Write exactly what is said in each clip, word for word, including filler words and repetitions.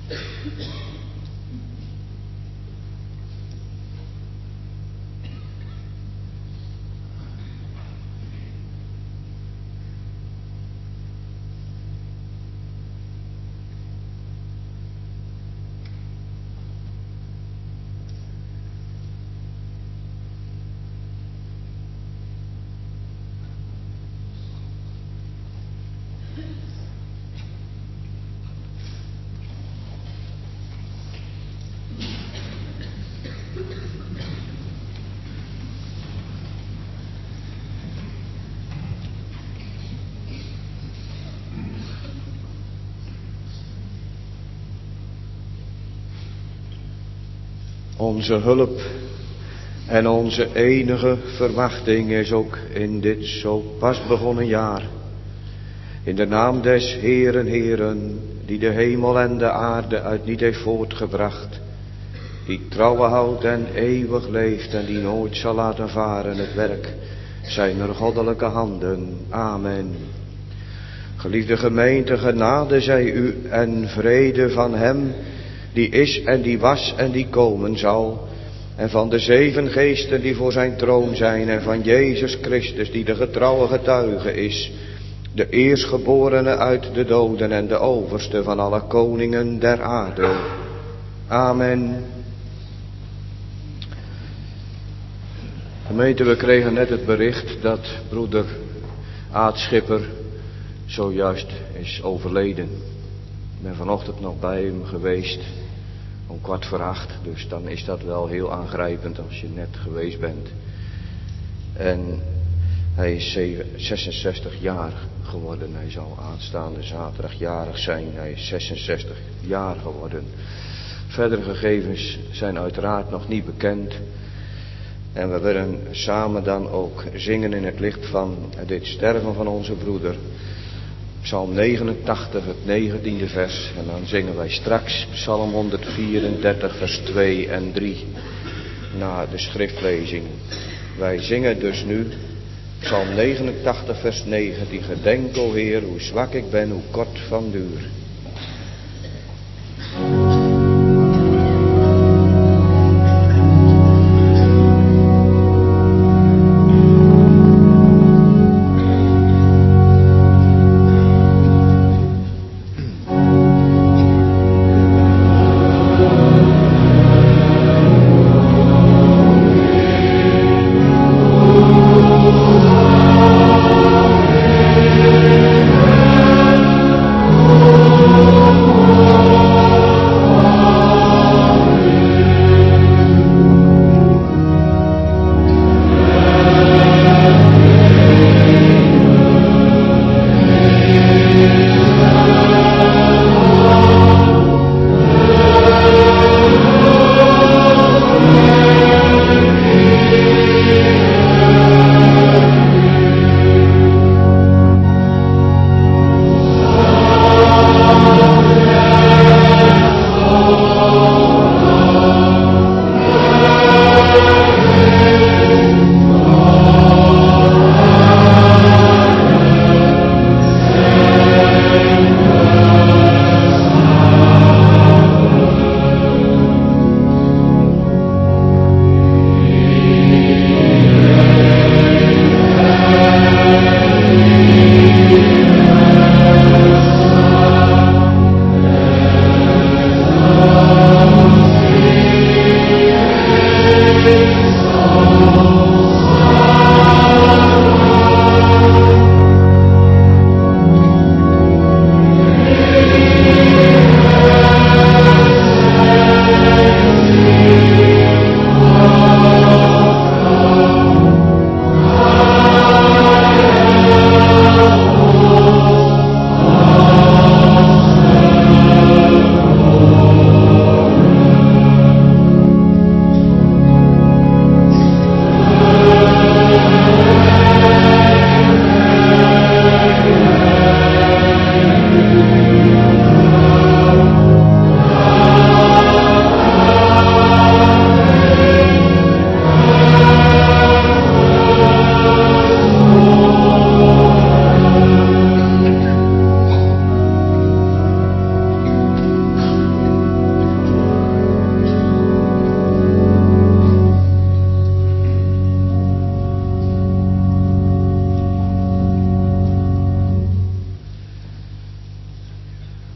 Onze hulp en onze enige verwachting is ook in dit zo pas begonnen jaar. In de naam des Heeren, Heeren, die de hemel en de aarde uit niet heeft voortgebracht, die trouwe houdt en eeuwig leeft en die nooit zal laten varen het werk zijner goddelijke handen. Amen. Geliefde gemeente, genade zij u en vrede van hem die is en die was en die komen zal, en van de zeven geesten die voor zijn troon zijn, en van Jezus Christus die de getrouwe getuige is, de eerstgeborene uit de doden en de overste van alle koningen der aarde. Amen. Gemeente, we kregen net het bericht dat broeder Aad Schipper zojuist is overleden. Ik ben vanochtend nog bij hem geweest om kwart voor acht, dus dan is dat wel heel aangrijpend als je net geweest bent. En hij is zesenzestig jaar geworden. Hij zal aanstaande zaterdag jarig zijn. Hij is zesenzestig jaar geworden. Verdere gegevens zijn uiteraard nog niet bekend. En we willen samen dan ook zingen in het licht van dit sterven van onze broeder. Psalm negenentachtig, het negentiende vers. En dan zingen wij straks Psalm honderdvierendertig, vers twee en drie. Na de schriftlezing. Wij zingen dus nu Psalm negenentachtig, vers negentien. Gedenk, o Heer, hoe zwak ik ben, hoe kort van duur. Oh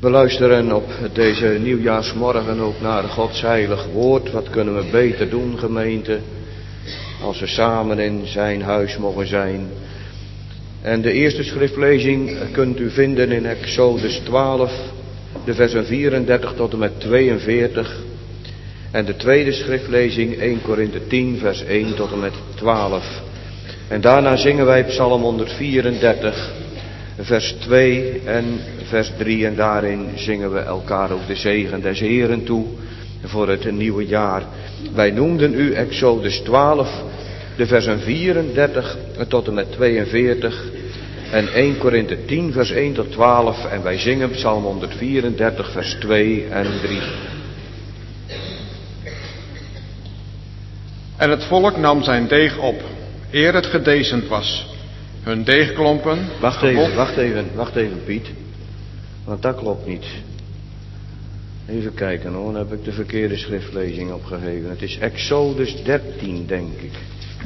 We luisteren op deze nieuwjaarsmorgen ook naar Gods heilig woord. Wat kunnen we beter doen, gemeente, als we samen in zijn huis mogen zijn. En de eerste schriftlezing kunt u vinden in Exodus twaalf, de versen vierendertig tot en met tweeënveertig. En de tweede schriftlezing één Korinthe tien, vers één tot en met twaalf. En daarna zingen wij Psalm honderdvierendertig, vers twee en vers drie. En daarin zingen we elkaar ook de zegen des Heeren toe voor het nieuwe jaar. Wij noemden u Exodus twaalf, de versen vierendertig tot en met tweeënveertig. En één Korinthe tien, vers één tot twaalf. En wij zingen Psalm honderdvierendertig, vers twee en drie. En het volk nam zijn deeg op, eer het gedezend was. Hun deegklompen... Wacht gebod... even, wacht even, wacht even Piet. Want dat klopt niet. Even kijken hoor, dan heb ik de verkeerde schriftlezing opgegeven. Het is Exodus dertien, denk ik.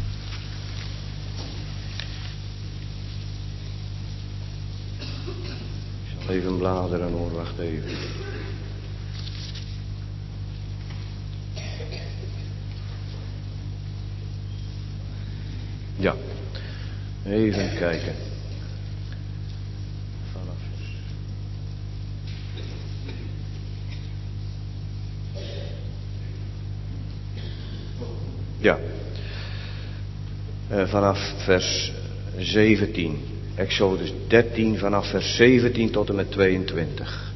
Ik zal even bladeren hoor, wacht even. Ja, even kijken. Vanaf. Ja, uh, vanaf vers zeventien. Exodus dertien, vanaf vers zeventien tot en met tweeëntwintig.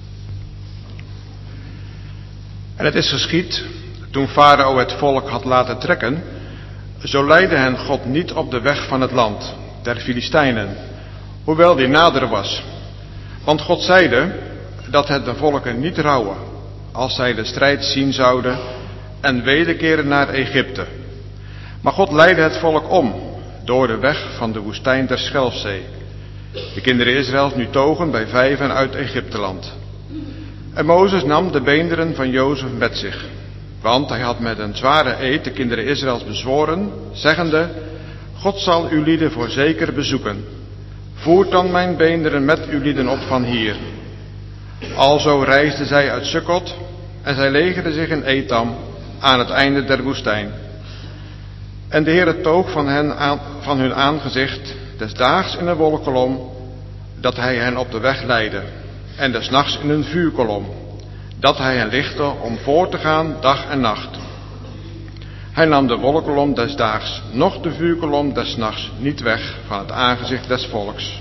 En het is geschied, toen Farao het volk had laten trekken, zo leidde hen God niet op de weg van het land der Filistijnen, hoewel die nader was. Want God zeide dat het de volken niet rouwen, als zij de strijd zien zouden en wederkeren naar Egypte. Maar God leidde het volk om, door de weg van de woestijn der Schelfzee. De kinderen Israëls nu togen bij vijven uit Egypteland. En Mozes nam de beenderen van Jozef met zich, want hij had met een zware eed de kinderen Israëls bezworen, zeggende: God zal uw lieden voorzeker bezoeken. Voert dan mijn beenderen met uw lieden op van hier. Alzo reisden zij uit Sukkot en zij legerden zich in Etam aan het einde der woestijn. En de Heere toog van, hen aan, van hun aangezicht des daags in een wolkkolom, dat hij hen op de weg leidde, en des nachts in een vuurkolom, dat hij hen lichtte om voor te gaan dag en nacht. Hij nam de wolkkolom des daags, noch de vuurkolom des nachts niet weg van het aangezicht des volks.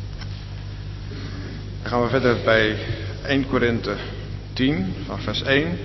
Dan gaan we verder bij één Korinthe tien, van vers één.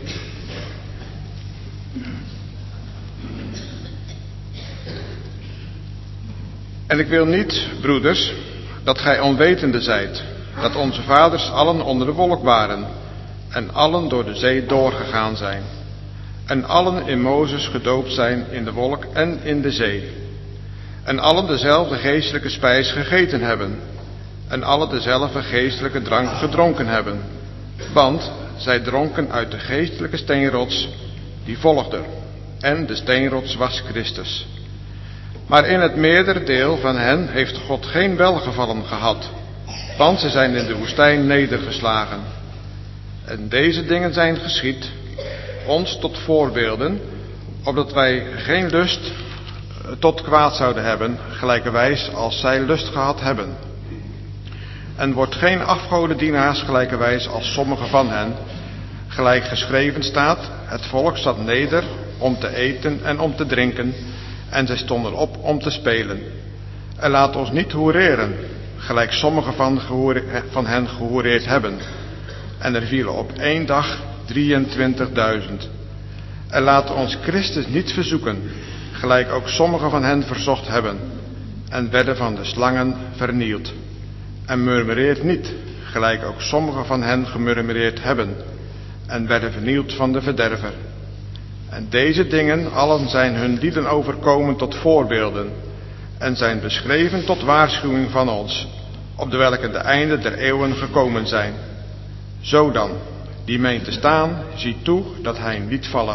En ik wil niet, broeders, dat gij onwetende zijt, dat onze vaders allen onder de wolk waren, en allen door de zee doorgegaan zijn, en allen in Mozes gedoopt zijn in de wolk en in de zee, en allen dezelfde geestelijke spijs gegeten hebben, en allen dezelfde geestelijke drank gedronken hebben, want zij dronken uit de geestelijke steenrots die volgde, en de steenrots was Christus. Maar in het meerdere deel van hen heeft God geen welgevallen gehad, want ze zijn in de woestijn nedergeslagen. En deze dingen zijn geschied, ons tot voorbeelden, opdat wij geen lust tot kwaad zouden hebben, gelijkerwijs als zij lust gehad hebben. En wordt geen afgodendienaars gelijkerwijs als sommige van hen, gelijk geschreven staat: het volk zat neder om te eten en om te drinken, en zij stonden op om te spelen. En laat ons niet hoereren, gelijk sommigen van, van hen gehoereerd hebben. En er vielen op één dag drieëntwintigduizend. En laat ons Christus niet verzoeken, gelijk ook sommigen van hen verzocht hebben, en werden van de slangen vernield. En murmureert niet, gelijk ook sommigen van hen gemurmureerd hebben, en werden vernield van de verderver. En deze dingen allen zijn hun lieden overkomen tot voorbeelden, en zijn beschreven tot waarschuwing van ons, op de welke de einde der eeuwen gekomen zijn. Zo dan, die meent te staan, ziet toe dat hij niet vallen.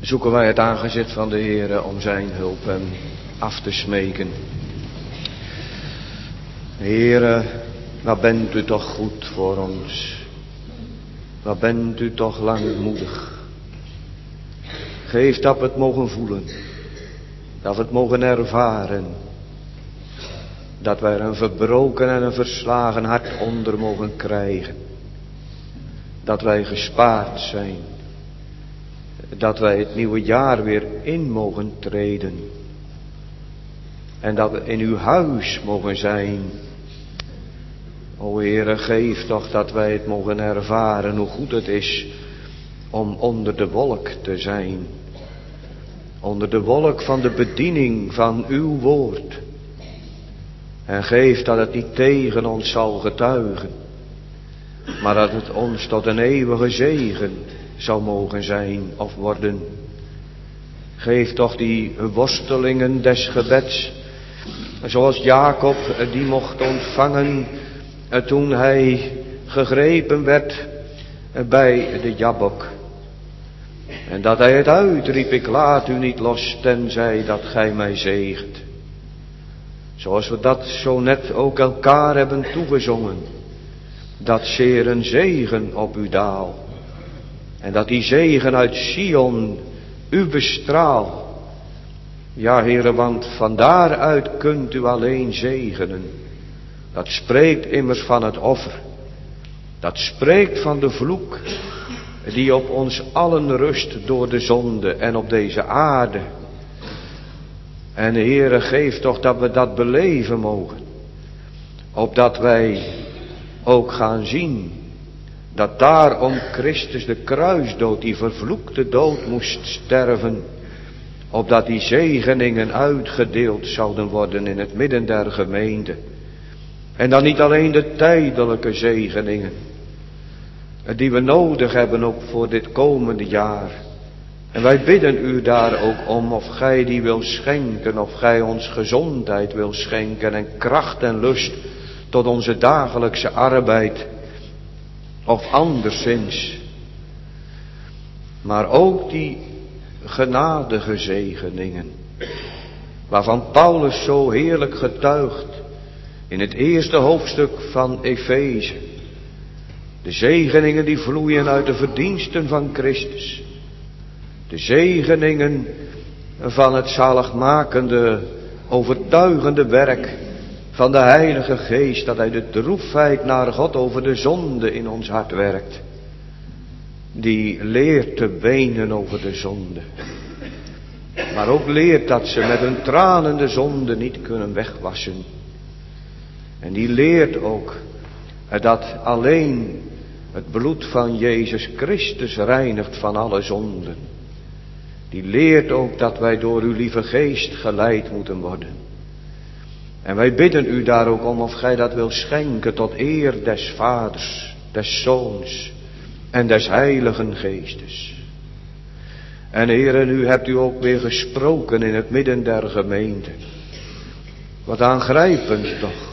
zoeken wij het aangezicht van de Heere om zijn hulp hem af te smeken. Heere, wat bent u toch goed voor ons. Wat bent u toch langmoedig. Geef dat we het mogen voelen. Dat we het mogen ervaren. Dat wij er een verbroken en een verslagen hart onder mogen krijgen. Dat wij gespaard zijn. Dat wij het nieuwe jaar weer in mogen treden. En dat we in uw huis mogen zijn. O Heere, geef toch dat wij het mogen ervaren hoe goed het is om onder de wolk te zijn. Onder de wolk van de bediening van uw woord. En geef dat het niet tegen ons zal getuigen. Maar dat het ons tot een eeuwige zegen zou mogen zijn of worden. Geef toch die worstelingen des gebeds. Zoals Jacob die mocht ontvangen toen hij gegrepen werd bij de Jabbok. En dat hij het uitriep, ik laat u niet los tenzij dat gij mij zegent. Zoals we dat zo net ook elkaar hebben toegezongen. Dat zeer een zegen op u daal. En dat die zegen uit Sion u bestraal. Ja, Heere, want van daaruit kunt u alleen zegenen. Dat spreekt immers van het offer. Dat spreekt van de vloek die op ons allen rust door de zonde en op deze aarde. En Heere, geef toch dat we dat beleven mogen. Opdat wij ook gaan zien dat daarom Christus de kruisdood, die vervloekte dood moest sterven. Opdat die zegeningen uitgedeeld zouden worden in het midden der gemeente. En dan niet alleen de tijdelijke zegeningen. Die we nodig hebben ook voor dit komende jaar. En wij bidden u daar ook om of gij die wil schenken. Of gij ons gezondheid wil schenken en kracht en lust tot onze dagelijkse arbeid. Of anderszins. Maar ook die genadige zegeningen. Waarvan Paulus zo heerlijk getuigt. In het eerste hoofdstuk van Efeze. De zegeningen die vloeien uit de verdiensten van Christus. De zegeningen van het zaligmakende, overtuigende werk van de Heilige Geest. Dat hij de droefheid naar God over de zonde in ons hart werkt. Die leert te wenen over de zonde. Maar ook leert dat ze met hun tranen de zonde niet kunnen wegwassen. En die leert ook dat alleen het bloed van Jezus Christus reinigt van alle zonden. Die leert ook dat wij door uw lieve geest geleid moeten worden. En wij bidden u daar ook om of gij dat wil schenken tot eer des Vaders, des Zoons en des Heiligen Geestes. En Heere, nu hebt u ook weer gesproken in het midden der gemeente. Wat aangrijpend toch.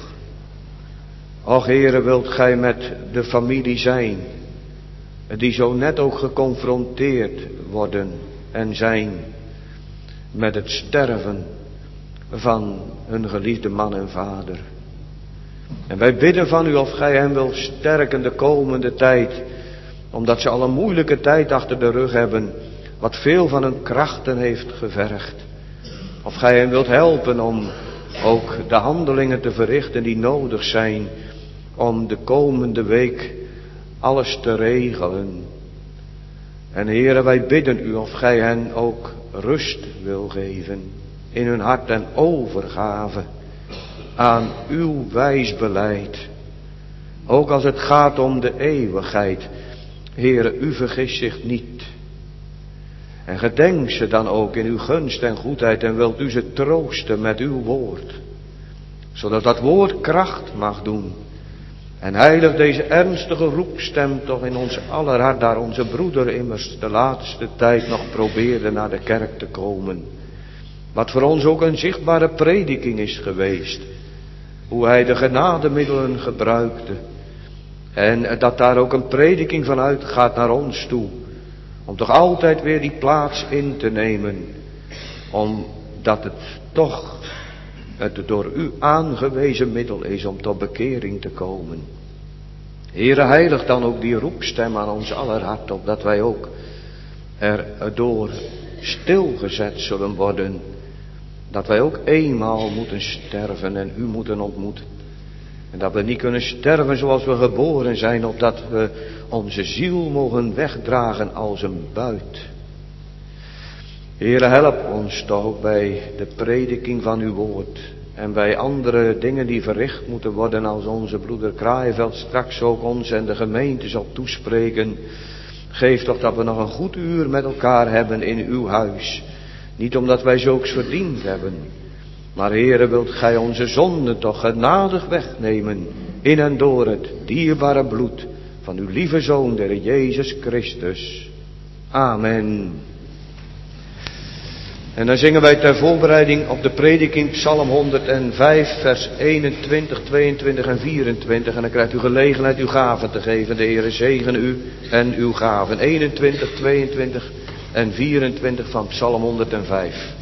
Och Heere, wilt gij met de familie zijn, die zo net ook geconfronteerd worden en zijn met het sterven van hun geliefde man en vader. En wij bidden van u of gij hen wil sterken de komende tijd, omdat ze al een moeilijke tijd achter de rug hebben, wat veel van hun krachten heeft gevergd. Of gij hen wilt helpen om ook de handelingen te verrichten die nodig zijn om de komende week alles te regelen. En Heere, wij bidden u of gij hen ook rust wil geven in hun hart en overgave aan uw wijs beleid. Ook als het gaat om de eeuwigheid. Heere, u vergist zich niet. En gedenk ze dan ook in uw gunst en goedheid en wilt u ze troosten met uw woord. Zodat dat woord kracht mag doen. En heilig deze ernstige roepstem toch in ons aller hart, daar onze broeder immers de laatste tijd nog probeerde naar de kerk te komen. Wat voor ons ook een zichtbare prediking is geweest. Hoe hij de genademiddelen gebruikte. En dat daar ook een prediking van uitgaat naar ons toe. Om toch altijd weer die plaats in te nemen. Omdat het toch het door u aangewezen middel is om tot bekering te komen. Heere, heilig dan ook die roepstem aan ons aller hart, opdat wij ook erdoor stilgezet zullen worden. Dat wij ook eenmaal moeten sterven en u moeten ontmoeten. En dat we niet kunnen sterven zoals we geboren zijn, opdat we onze ziel mogen wegdragen als een buit. Heere, help ons toch ook bij de prediking van uw woord. En bij andere dingen die verricht moeten worden, als onze broeder Kraaienveld straks ook ons en de gemeente zal toespreken. Geef toch dat we nog een goed uur met elkaar hebben in uw huis. Niet omdat wij zulks verdiend hebben. Maar Heere, wilt gij onze zonden toch genadig wegnemen in en door het dierbare bloed van uw lieve Zoon, de Heer Jezus Christus. Amen. En dan zingen wij ter voorbereiding op de prediking Psalm honderdvijf, vers eenentwintig, tweeëntwintig en vierentwintig. En dan krijgt u gelegenheid uw gaven te geven. De Heere zegen u en uw gaven. eenentwintig, tweeëntwintig en vierentwintig van Psalm honderdvijf.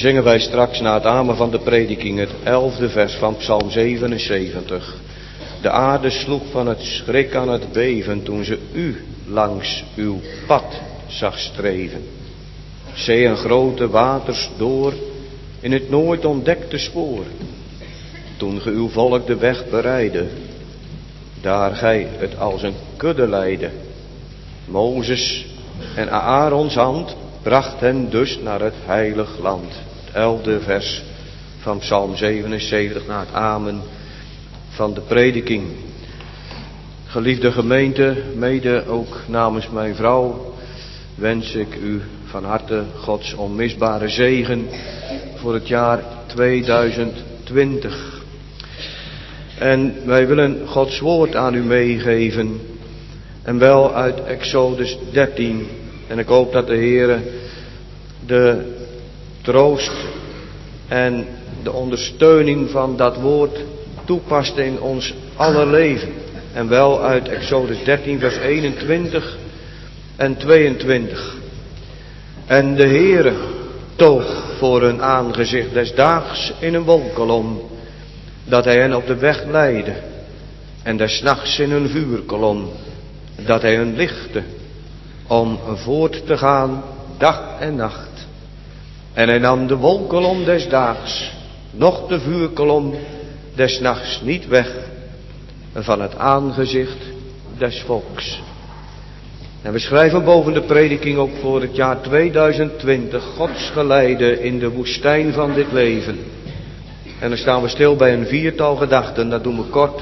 zingen wij straks na het amen van de prediking het elfde vers van Psalm zevenenzeventig. De aarde sloeg van het schrik aan het beven toen ze u langs uw pad zag streven. Zee en grote waters door in het nooit ontdekte spoor. Toen ge uw volk de weg bereidde, daar gij het als een kudde leidde. Mozes en Aarons hand bracht hen dus naar het heilig land. Het elfde vers van Psalm zevenenzeventig na het amen van de prediking. Geliefde gemeente, mede ook namens mijn vrouw, wens ik u van harte Gods onmisbare zegen voor het jaar tweeduizend twintig. En wij willen Gods woord aan u meegeven, en wel uit Exodus dertien. En ik hoop dat de Heere de troost en de ondersteuning van dat woord toepast in ons aller leven. En wel uit Exodus dertien vers eenentwintig en tweeëntwintig. En de Heere toog voor hun aangezicht des daags in een wolkolom, dat hij hen op de weg leidde, en des nachts in een vuurkolom, dat hij hen lichtte, om voort te gaan dag en nacht. En hij nam de wolkolom des daags, noch de vuurkolom des nachts niet weg van het aangezicht des volks. En we schrijven boven de prediking ook voor het jaar tweeduizend twintig, Gods geleide in de woestijn van dit leven. En dan staan we stil bij een viertal gedachten, dat doen we kort.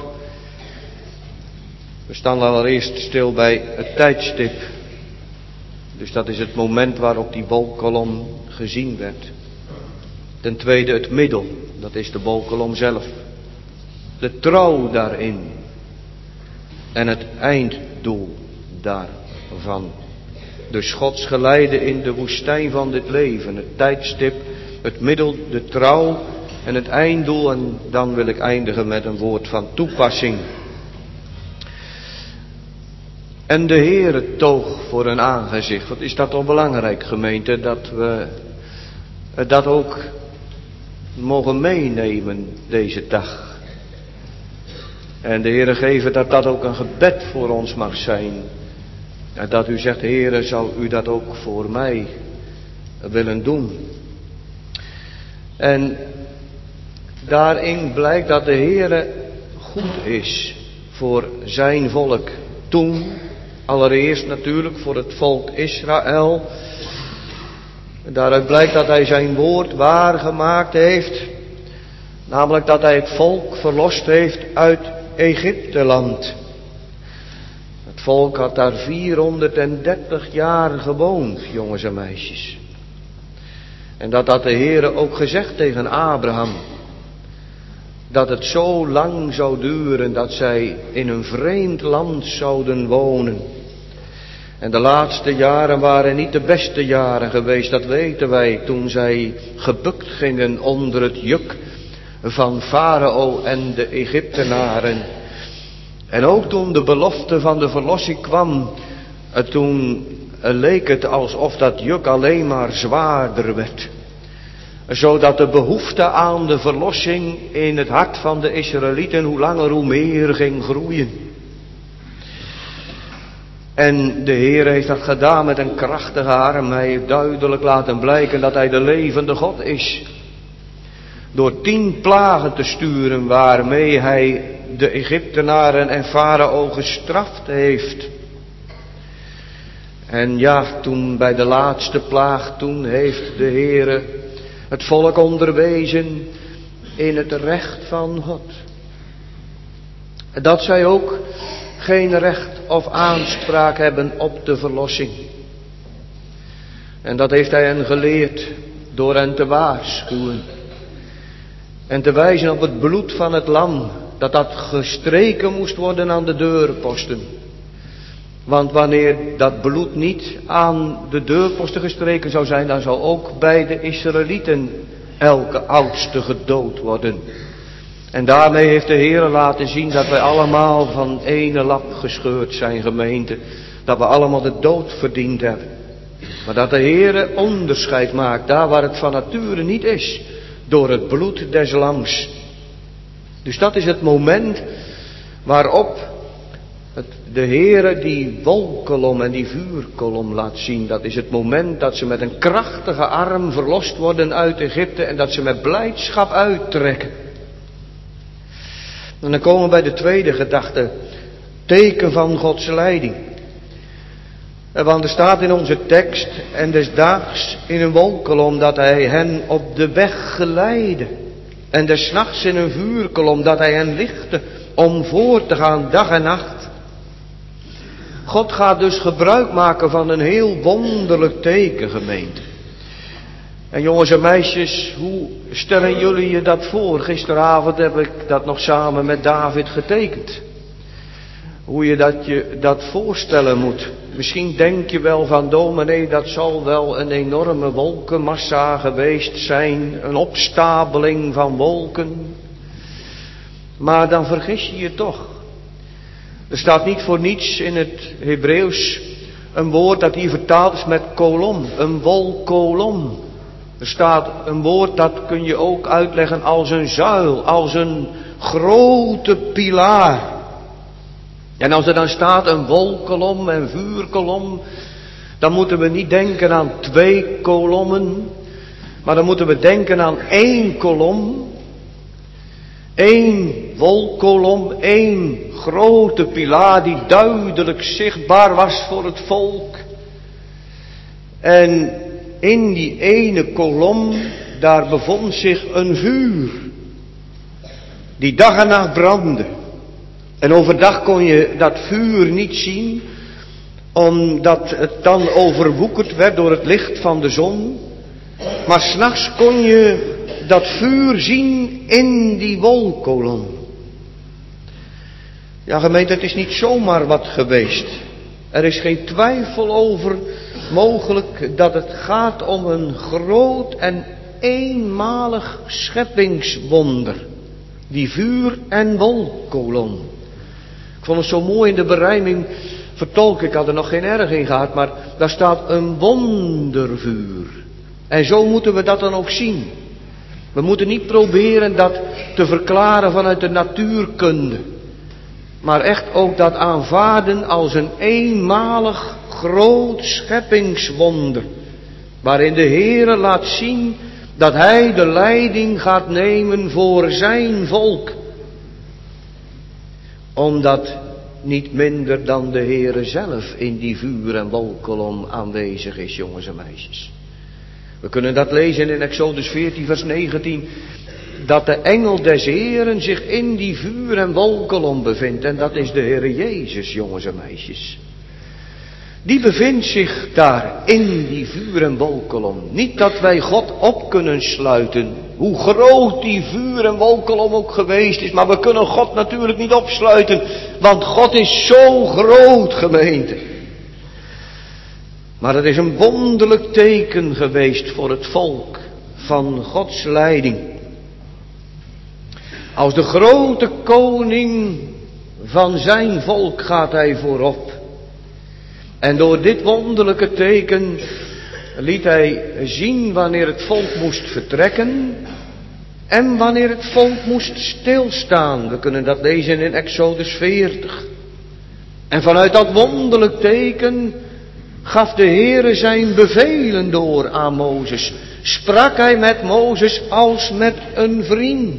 We staan allereerst stil bij het tijdstip. Dus dat is het moment waarop die wolkolom gezien werd. Ten tweede het middel, dat is de wolkolom zelf. De trouw daarin. En het einddoel daarvan. Dus Gods geleide in de woestijn van dit leven. Het tijdstip, het middel, de trouw en het einddoel. En dan wil ik eindigen met een woord van toepassing. En de Heere toog voor een aangezicht. Wat is dat toch belangrijk, gemeente, dat we dat ook mogen meenemen deze dag. En de Heere geven dat dat ook een gebed voor ons mag zijn. En dat u zegt, Heere, zou u dat ook voor mij willen doen. En daarin blijkt dat de Heere goed is voor zijn volk. Toen, allereerst natuurlijk voor het volk Israël. Daaruit blijkt dat hij zijn woord waargemaakt heeft. Namelijk dat hij het volk verlost heeft uit Egypteland. Het volk had daar vierhonderddertig jaar gewoond, jongens en meisjes. En dat had de Heere ook gezegd tegen Abraham. Dat het zo lang zou duren dat zij in een vreemd land zouden wonen. En de laatste jaren waren niet de beste jaren geweest, dat weten wij, toen zij gebukt gingen onder het juk van Farao en de Egyptenaren. En ook toen de belofte van de verlossing kwam, toen leek het alsof dat juk alleen maar zwaarder werd. Zodat de behoefte aan de verlossing in het hart van de Israëlieten hoe langer hoe meer ging groeien. En de Heer heeft dat gedaan met een krachtige arm. Hij heeft duidelijk laten blijken dat hij de levende God is. Door tien plagen te sturen waarmee hij de Egyptenaren en Farao gestraft heeft. En ja, toen bij de laatste plaag, toen heeft de Heere het volk onderwezen in het recht van God. Dat zij ook geen recht of aanspraak hebben op de verlossing. En dat heeft hij hen geleerd door hen te waarschuwen. En te wijzen op het bloed van het lam, dat dat gestreken moest worden aan de deurposten. Want wanneer dat bloed niet aan de deurposten gestreken zou zijn, dan zou ook bij de Israëlieten elke oudste gedood worden. En daarmee heeft de Heer laten zien dat wij allemaal van ene lap gescheurd zijn, gemeente. Dat we allemaal de dood verdiend hebben. Maar dat de Heere onderscheid maakt, daar waar het van nature niet is, door het bloed des lams. Dus dat is het moment waarop het, de Heere die wolkolom en die vuurkolom laat zien. Dat is het moment dat ze met een krachtige arm verlost worden uit Egypte en dat ze met blijdschap uittrekken. En dan komen we bij de tweede gedachte, teken van Gods leiding. Want er staat in onze tekst, en des daags in een wolkolom dat hij hen op de weg geleidde. En des nachts in een vuurkolom dat hij hen lichtte om voor te gaan dag en nacht. God gaat dus gebruik maken van een heel wonderlijk teken, gemeente. En jongens en meisjes, hoe stellen jullie je dat voor? Gisteravond heb ik dat nog samen met David getekend. Hoe je dat, je dat voorstellen moet. Misschien denk je wel van, dominee, dat zal wel een enorme wolkenmassa geweest zijn. Een opstapeling van wolken. Maar dan vergis je je toch. Er staat niet voor niets in het Hebreeuws een woord dat hier vertaald is met kolom. Een wolkolom. Er staat een woord dat kun je ook uitleggen als een zuil. Als een grote pilaar. En als er dan staat een wolkolom en vuurkolom, dan moeten we niet denken aan twee kolommen, maar dan moeten we denken aan één kolom. Eén wolkolom, één grote pilaar die duidelijk zichtbaar was voor het volk. En in die ene kolom, daar bevond zich een vuur, die dag en nacht brandde. En overdag kon je dat vuur niet zien, omdat het dan overwoekerd werd door het licht van de zon. Maar 's nachts kon je dat vuur zien in die wolkolom. Ja, gemeente, het is niet zomaar wat geweest. Er is geen twijfel over mogelijk dat het gaat om een groot en eenmalig scheppingswonder. Die vuur- en wolkolom. Ik vond het zo mooi in de berijming vertolken. Ik had er nog geen erg in gehad, maar daar staat een wondervuur. En zo moeten we dat dan ook zien. We moeten niet proberen dat te verklaren vanuit de natuurkunde. Maar echt ook dat aanvaarden als een eenmalig groot scheppingswonder. Waarin de Heere laat zien dat Hij de leiding gaat nemen voor zijn volk. Omdat niet minder dan de Heere zelf in die vuur- en wolkolom aanwezig is, jongens en meisjes. We kunnen dat lezen in Exodus veertien vers negentien. Dat de engel des Heeren zich in die vuur- en wolkolom bevindt. En dat is de Heere Jezus, jongens en meisjes. Die bevindt zich daar in die vuur- en wolkolom. Niet dat wij God op kunnen sluiten. Hoe groot die vuur- en wolkolom ook geweest is. Maar we kunnen God natuurlijk niet opsluiten. Want God is zo groot, gemeente. Maar het is een wonderlijk teken geweest voor het volk van Gods leiding. Als de grote koning van zijn volk gaat hij voorop. En door dit wonderlijke teken liet hij zien wanneer het volk moest vertrekken en wanneer het volk moest stilstaan. We kunnen dat lezen in Exodus veertig. En vanuit dat wonderlijk teken gaf de Heere zijn bevelen door aan Mozes. Sprak hij met Mozes als met een vriend.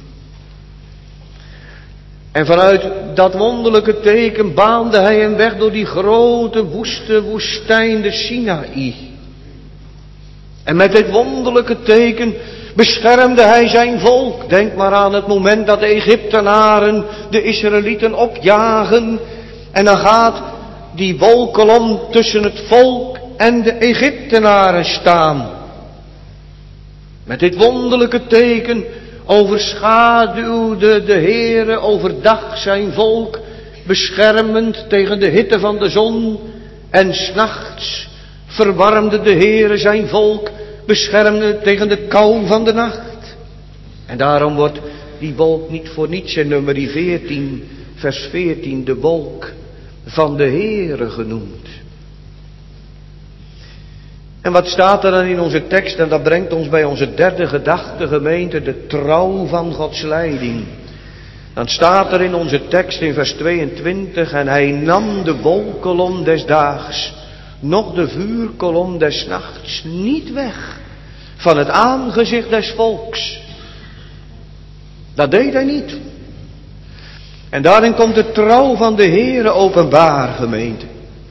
En vanuit dat wonderlijke teken baande hij een weg door die grote woeste woestijn de Sinaï. En met dit wonderlijke teken beschermde hij zijn volk. Denk maar aan het moment dat de Egyptenaren de Israëlieten opjagen. En dan gaat die wolkolom tussen het volk en de Egyptenaren staan. Met dit wonderlijke teken overschaduwde de Heere overdag zijn volk, beschermend tegen de hitte van de zon. En 's nachts verwarmde de Heere zijn volk, beschermde tegen de kou van de nacht. En daarom wordt die wolk niet voor niets in nummer veertien, vers veertien, de wolk van de Heere genoemd. En wat staat er dan in onze tekst? En dat brengt ons bij onze derde gedachte, gemeente, de trouw van Gods leiding. Dan staat er in onze tekst in vers tweeëntwintig, en hij nam de wolkolom des daags, noch de vuurkolom des nachts niet weg van het aangezicht des volks. Dat deed hij niet. En daarin komt de trouw van de Heere openbaar, gemeente.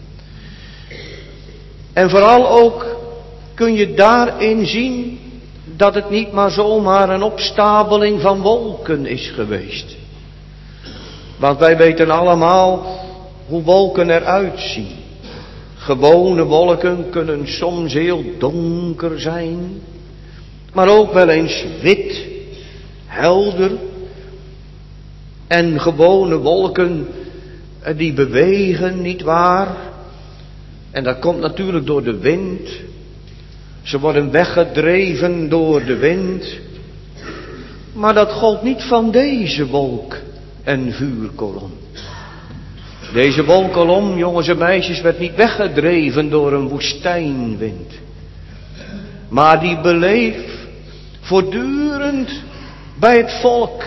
En vooral ook kun je daarin zien dat het niet maar zomaar een opstapeling van wolken is geweest. Want wij weten allemaal hoe wolken eruit zien. Gewone wolken kunnen soms heel donker zijn, maar ook wel eens wit, helder. En gewone wolken, die bewegen, niet waar? En dat komt natuurlijk door de wind. Ze worden weggedreven door de wind. Maar dat gold niet van deze wolk en vuurkolom. Deze wolkolom, jongens en meisjes, werd niet weggedreven door een woestijnwind. Maar die bleef voortdurend bij het volk.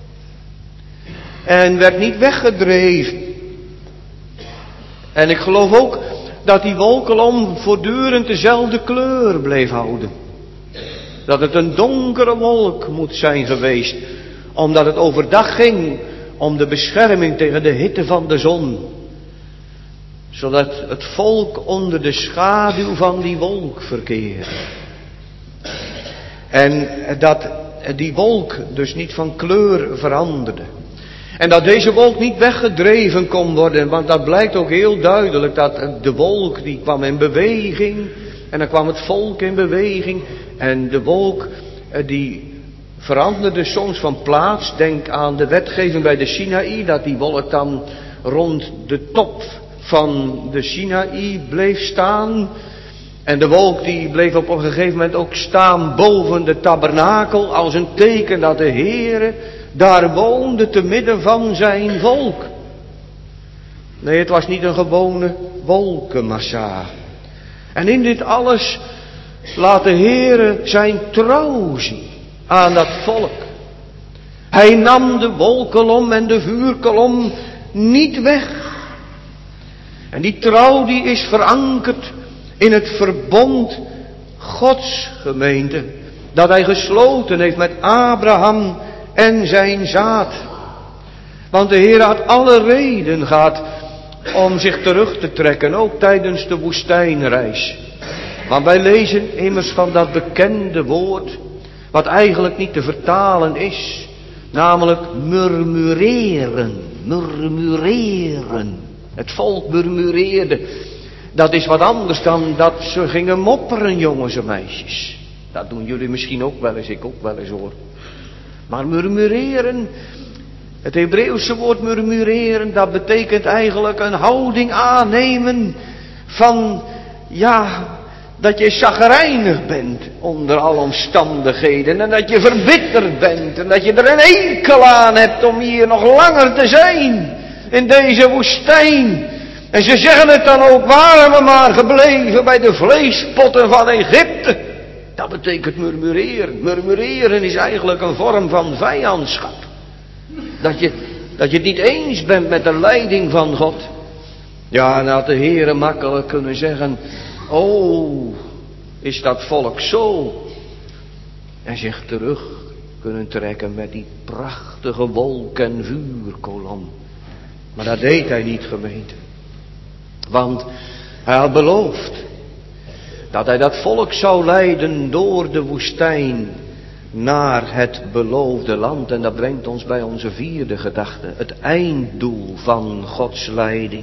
En werd niet weggedreven. En ik geloof ook dat die wolkolom voortdurend dezelfde kleur bleef houden. Dat het een donkere wolk moet zijn geweest. Omdat het overdag ging om de bescherming tegen de hitte van de zon. Zodat het volk onder de schaduw van die wolk verkeerde. En dat die wolk dus niet van kleur veranderde. En dat deze wolk niet weggedreven kon worden, want dat blijkt ook heel duidelijk, dat de wolk die kwam in beweging, en dan kwam het volk in beweging, en de wolk die veranderde soms van plaats. Denk aan de wetgeving bij de Sinaï, dat die wolk dan rond de top van de Sinaï bleef staan. En de wolk die bleef op een gegeven moment ook staan boven de tabernakel, als een teken dat de Heere daar woonde te midden van zijn volk. Nee, het was niet een gewone wolkenmassa. En in dit alles laat de Heere zijn trouw zien aan dat volk. Hij nam de wolkolom en de vuurkolom niet weg. En die trouw die is verankerd in het verbond Gods, gemeente, dat hij gesloten heeft met Abraham en zijn zaad. Want de Heer had alle reden gehad om zich terug te trekken, ook tijdens de woestijnreis. Want wij lezen immers van dat bekende woord, wat eigenlijk niet te vertalen is, namelijk murmureren, murmureren. Het volk murmureerde. Dat is wat anders dan dat ze gingen mopperen, jongens en meisjes. Dat doen jullie misschien ook wel eens, ik ook wel eens hoor. Maar murmureren, het Hebreeuwse woord murmureren, dat betekent eigenlijk een houding aannemen van, ja, dat je chagrijnig bent onder alle omstandigheden. En dat je verbitterd bent en dat je er een ekel aan hebt om hier nog langer te zijn in deze woestijn. En ze zeggen het dan ook, waren we maar gebleven bij de vleespotten van Egypte. Dat betekent murmureren. Murmureren is eigenlijk een vorm van vijandschap. Dat je, dat je het niet eens bent met de leiding van God. Ja, en had de Heere makkelijk kunnen zeggen, oh, is dat volk zo? En zich terug kunnen trekken met die prachtige wolk- en vuurkolom. Maar dat deed hij niet, gemeente. Want hij had beloofd dat hij dat volk zou leiden door de woestijn naar het beloofde land. En dat brengt ons bij onze vierde gedachte. Het einddoel van Gods leiding.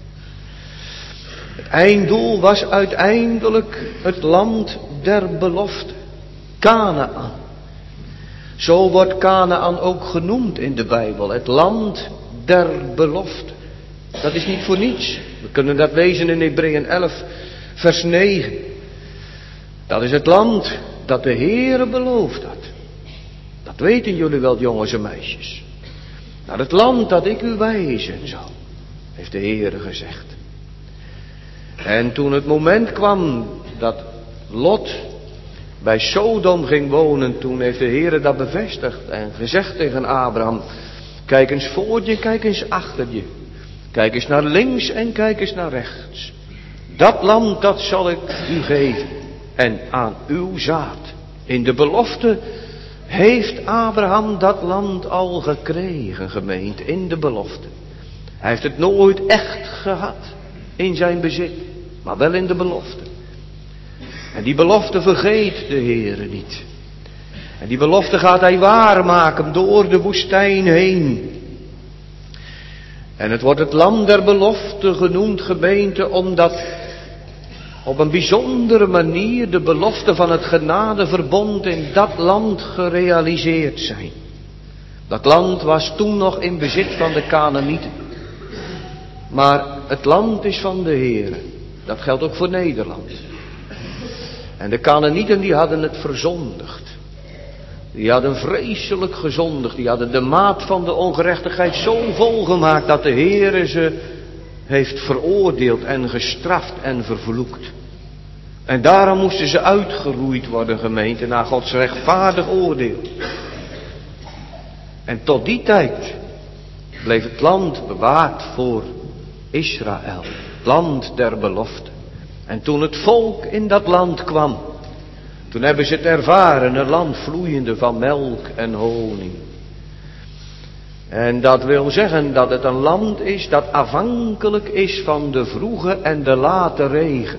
Het einddoel was uiteindelijk het land der belofte. Kanaan. Zo wordt Kanaan ook genoemd in de Bijbel. Het land der belofte. Dat is niet voor niets. We kunnen dat lezen in Hebreeën elf vers negen. Dat is het land dat de Heere beloofd had. Dat weten jullie wel, jongens en meisjes. Naar het land dat ik u wijzen zal, heeft de Heere gezegd. En toen het moment kwam dat Lot bij Sodom ging wonen, toen heeft de Heere dat bevestigd en gezegd tegen Abraham: kijk eens voor je, kijk eens achter je. Kijk eens naar links en kijk eens naar rechts. Dat land, dat zal ik u geven. En aan uw zaad. In de belofte heeft Abraham dat land al gekregen, gemeente. In de belofte. Hij heeft het nooit echt gehad in zijn bezit. Maar wel in de belofte. En die belofte vergeet de Heere niet. En die belofte gaat hij waarmaken door de woestijn heen. En het wordt het land der belofte genoemd, gemeente, omdat op een bijzondere manier de belofte van het genadeverbond in dat land gerealiseerd zijn. Dat land was toen nog in bezit van de Kanaanieten. Maar het land is van de Heere. Dat geldt ook voor Nederland. En de Kanaanieten die hadden het verzondigd. Die hadden vreselijk gezondigd. Die hadden de maat van de ongerechtigheid zo volgemaakt dat de Heere ze heeft veroordeeld en gestraft en vervloekt. En daarom moesten ze uitgeroeid worden, gemeente, naar Gods rechtvaardig oordeel. En tot die tijd bleef het land bewaard voor Israël. Het land der belofte. En toen het volk in dat land kwam, toen hebben ze het ervaren, een land vloeiende van melk en honing. En dat wil zeggen dat het een land is dat afhankelijk is van de vroege en de late regen.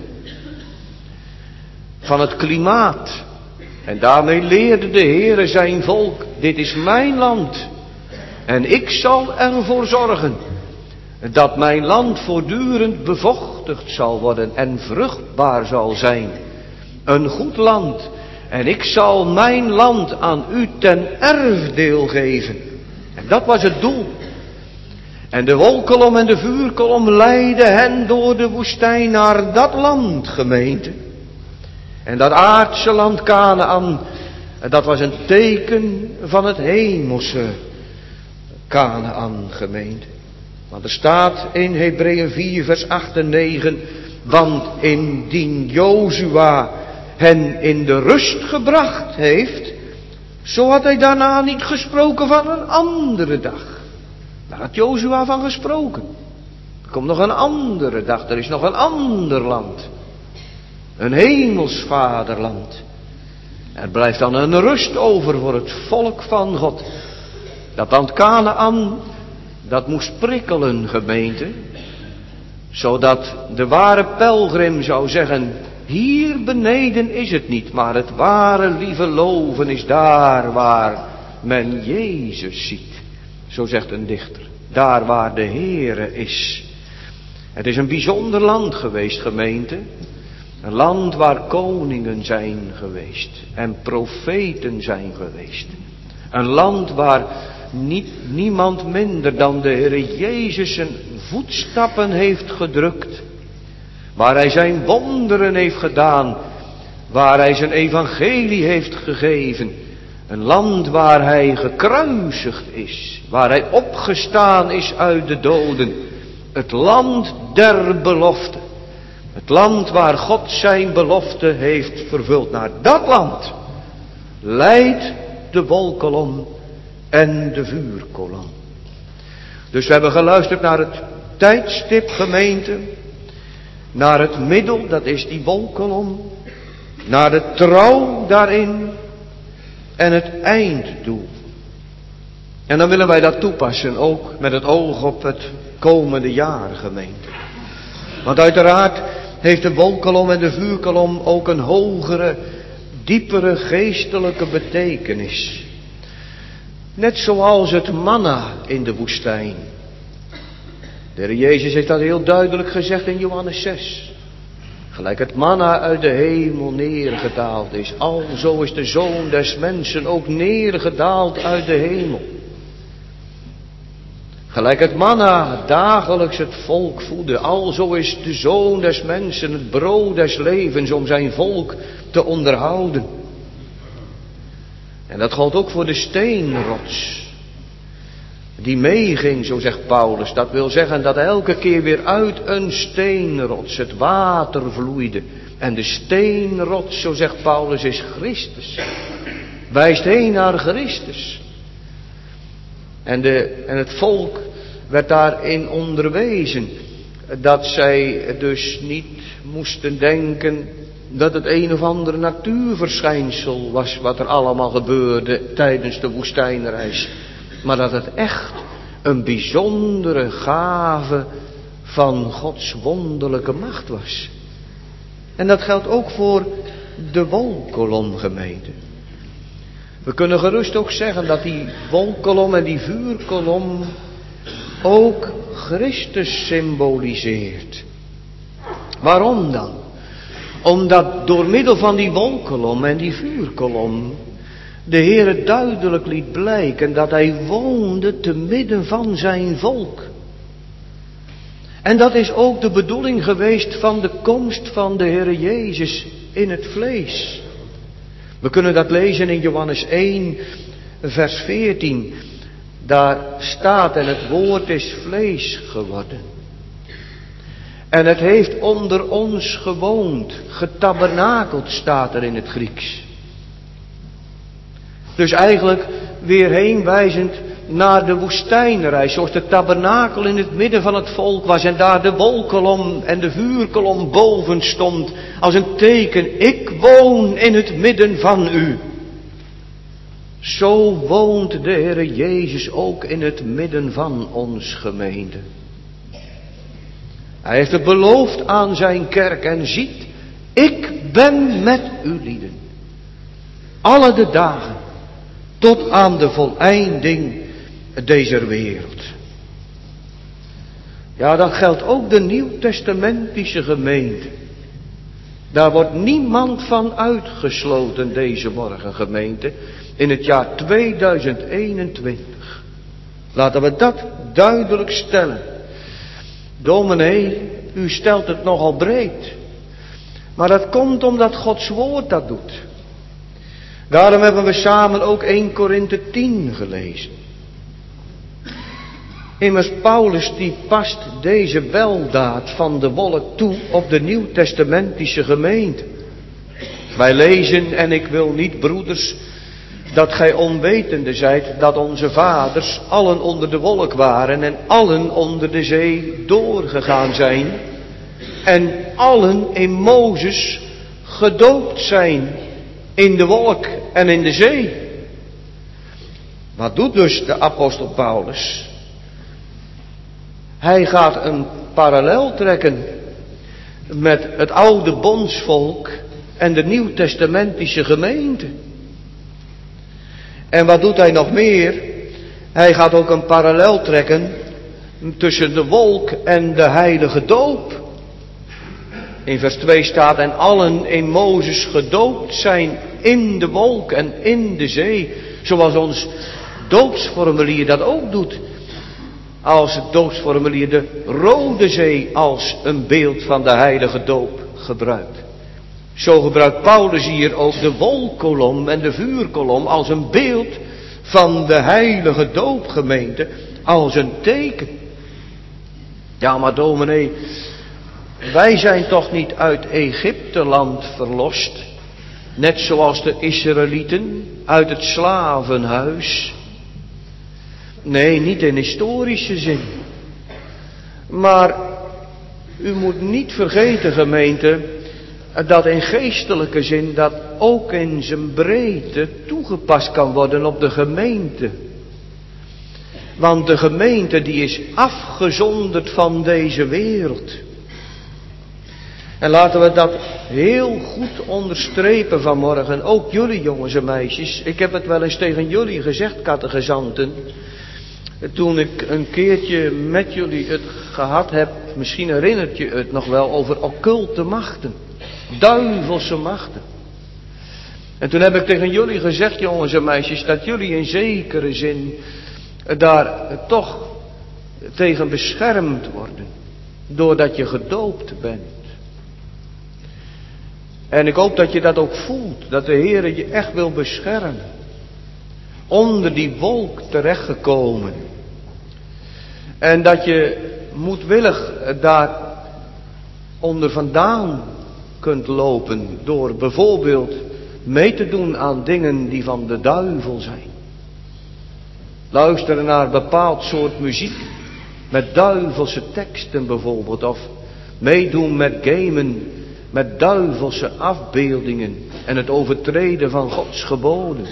Van het klimaat. En daarmee leerde de Heere zijn volk: dit is mijn land. En ik zal ervoor zorgen dat mijn land voortdurend bevochtigd zal worden en vruchtbaar zal zijn. Een goed land. En ik zal mijn land aan u ten erfdeel geven. En dat was het doel. En de wolkolom en de vuurkolom leidden hen door de woestijn naar dat land, gemeente. En dat aardse land Kanaan, dat was een teken van het hemelse Kanaan, gemeente. Want er staat in Hebreeën vier vers acht en negen: want indien Jozua hen in de rust gebracht heeft, zo had hij daarna niet gesproken van een andere dag. Daar had Jozua van gesproken. Er komt nog een andere dag, er is nog een ander land. Een hemels vaderland. Er blijft dan een rust over voor het volk van God. Dat land Kanaan, dat moest prikkelen, gemeente. Zodat de ware pelgrim zou zeggen: hier beneden is het niet, maar het ware lieve loven is daar waar men Jezus ziet. Zo zegt een dichter. Daar waar de Heere is. Het is een bijzonder land geweest, gemeente. Een land waar koningen zijn geweest. En profeten zijn geweest. Een land waar niet, niemand minder dan de Heere Jezus zijn voetstappen heeft gedrukt. Waar hij zijn wonderen heeft gedaan. Waar hij zijn evangelie heeft gegeven. Een land waar hij gekruisigd is. Waar hij opgestaan is uit de doden. Het land der belofte. Het land waar God zijn belofte heeft vervuld. Naar dat land leidt de wolkolom en de vuurkolom. Dus we hebben geluisterd naar het tijdstip, gemeente. Naar het middel, dat is die wolkolom. Naar de trouw daarin. En het einddoel. En dan willen wij dat toepassen, ook met het oog op het komende jaar, gemeente. Want uiteraard heeft de wolkolom en de vuurkolom ook een hogere, diepere geestelijke betekenis. Net zoals het manna in de woestijn. De Heer Jezus heeft dat heel duidelijk gezegd in Johannes zes. Gelijk het manna uit de hemel neergedaald is, alzo is de Zoon des Mensen ook neergedaald uit de hemel. Gelijk het manna dagelijks het volk voedde, alzo is de Zoon des Mensen het brood des levens om zijn volk te onderhouden. En dat geldt ook voor de steenrots. Die meeging, zo zegt Paulus. Dat wil zeggen dat elke keer weer uit een steenrots het water vloeide. En de steenrots, zo zegt Paulus, is Christus. Wijst heen naar Christus. En, de, en het volk werd daarin onderwezen. Dat zij dus niet moesten denken dat het een of ander natuurverschijnsel was wat er allemaal gebeurde tijdens de woestijnreis. Maar dat het echt een bijzondere gave van Gods wonderlijke macht was. En dat geldt ook voor de wolkolomgemeente. We kunnen gerust ook zeggen dat die wolkolom en die vuurkolom ook Christus symboliseert. Waarom dan? Omdat door middel van die wolkolom en die vuurkolom de Heere duidelijk liet blijken dat hij woonde te midden van zijn volk. En dat is ook de bedoeling geweest van de komst van de Heere Jezus in het vlees. We kunnen dat lezen in Johannes één, vers veertien. Daar staat, en het woord is vlees geworden. En het heeft onder ons gewoond, getabernakeld staat er in het Grieks. Dus eigenlijk weer heenwijzend naar de woestijnreis, zoals de tabernakel in het midden van het volk was en daar de wolkolom en de vuurkolom boven stond als een teken, ik woon in het midden van u. Zo woont de Heere Jezus ook in het midden van ons gemeente. Hij heeft het beloofd aan zijn kerk en ziet, ik ben met u lieden. Alle de dagen tot aan de voleinding deze wereld. Ja, dat geldt ook de nieuwtestamentische gemeente. Daar wordt niemand van uitgesloten deze morgen, gemeente, in het jaar tweeduizend eenentwintig. Laten we dat duidelijk stellen. Dominee, u stelt het nogal breed. Maar dat komt omdat Gods woord dat doet. Daarom hebben we samen ook eerste Korinthe tien gelezen. Immers Paulus die past deze weldaad van de wolk toe op de nieuwtestamentische gemeente. Wij lezen, en ik wil niet, broeders, dat gij onwetende zijt dat onze vaders allen onder de wolk waren en allen onder de zee doorgegaan zijn en allen in Mozes gedoopt zijn in de wolk en in de zee. Wat doet dus de apostel Paulus? Hij gaat een parallel trekken met het oude bondsvolk en de nieuwtestamentische gemeente. En wat doet hij nog meer? Hij gaat ook een parallel trekken tussen de wolk en de heilige doop. In vers twee staat, en allen in Mozes gedoopt zijn in de wolk en in de zee. Zoals ons doopsformulier dat ook doet. Als het doopsformulier de Rode Zee als een beeld van de heilige doop gebruikt. Zo gebruikt Paulus hier ook de wolkolom en de vuurkolom als een beeld van de heilige doopgemeente, als een teken. Ja, maar dominee, wij zijn toch niet uit Egypteland verlost, net zoals de Israëlieten uit het slavenhuis. Nee, niet in historische zin. Maar u moet niet vergeten, gemeente, dat in geestelijke zin dat ook in zijn breedte toegepast kan worden op de gemeente. Want de gemeente die is afgezonderd van deze wereld. En laten we dat heel goed onderstrepen vanmorgen. Ook jullie jongens en meisjes. Ik heb het wel eens tegen jullie gezegd, catechizanten. Toen ik een keertje met jullie het gehad heb. Misschien herinnert je het nog wel over occulte machten. Duivelse machten. En toen heb ik tegen jullie gezegd, jongens en meisjes, dat jullie in zekere zin daar toch tegen beschermd worden. Doordat je gedoopt bent. En ik hoop dat je dat ook voelt. Dat de Heer je echt wil beschermen. Onder die wolk terechtgekomen. En dat je moedwillig daar onder vandaan kunt lopen door bijvoorbeeld mee te doen aan dingen die van de duivel zijn. Luisteren naar een bepaald soort muziek met duivelse teksten bijvoorbeeld, of meedoen met gamen met duivelse afbeeldingen en het overtreden van Gods geboden.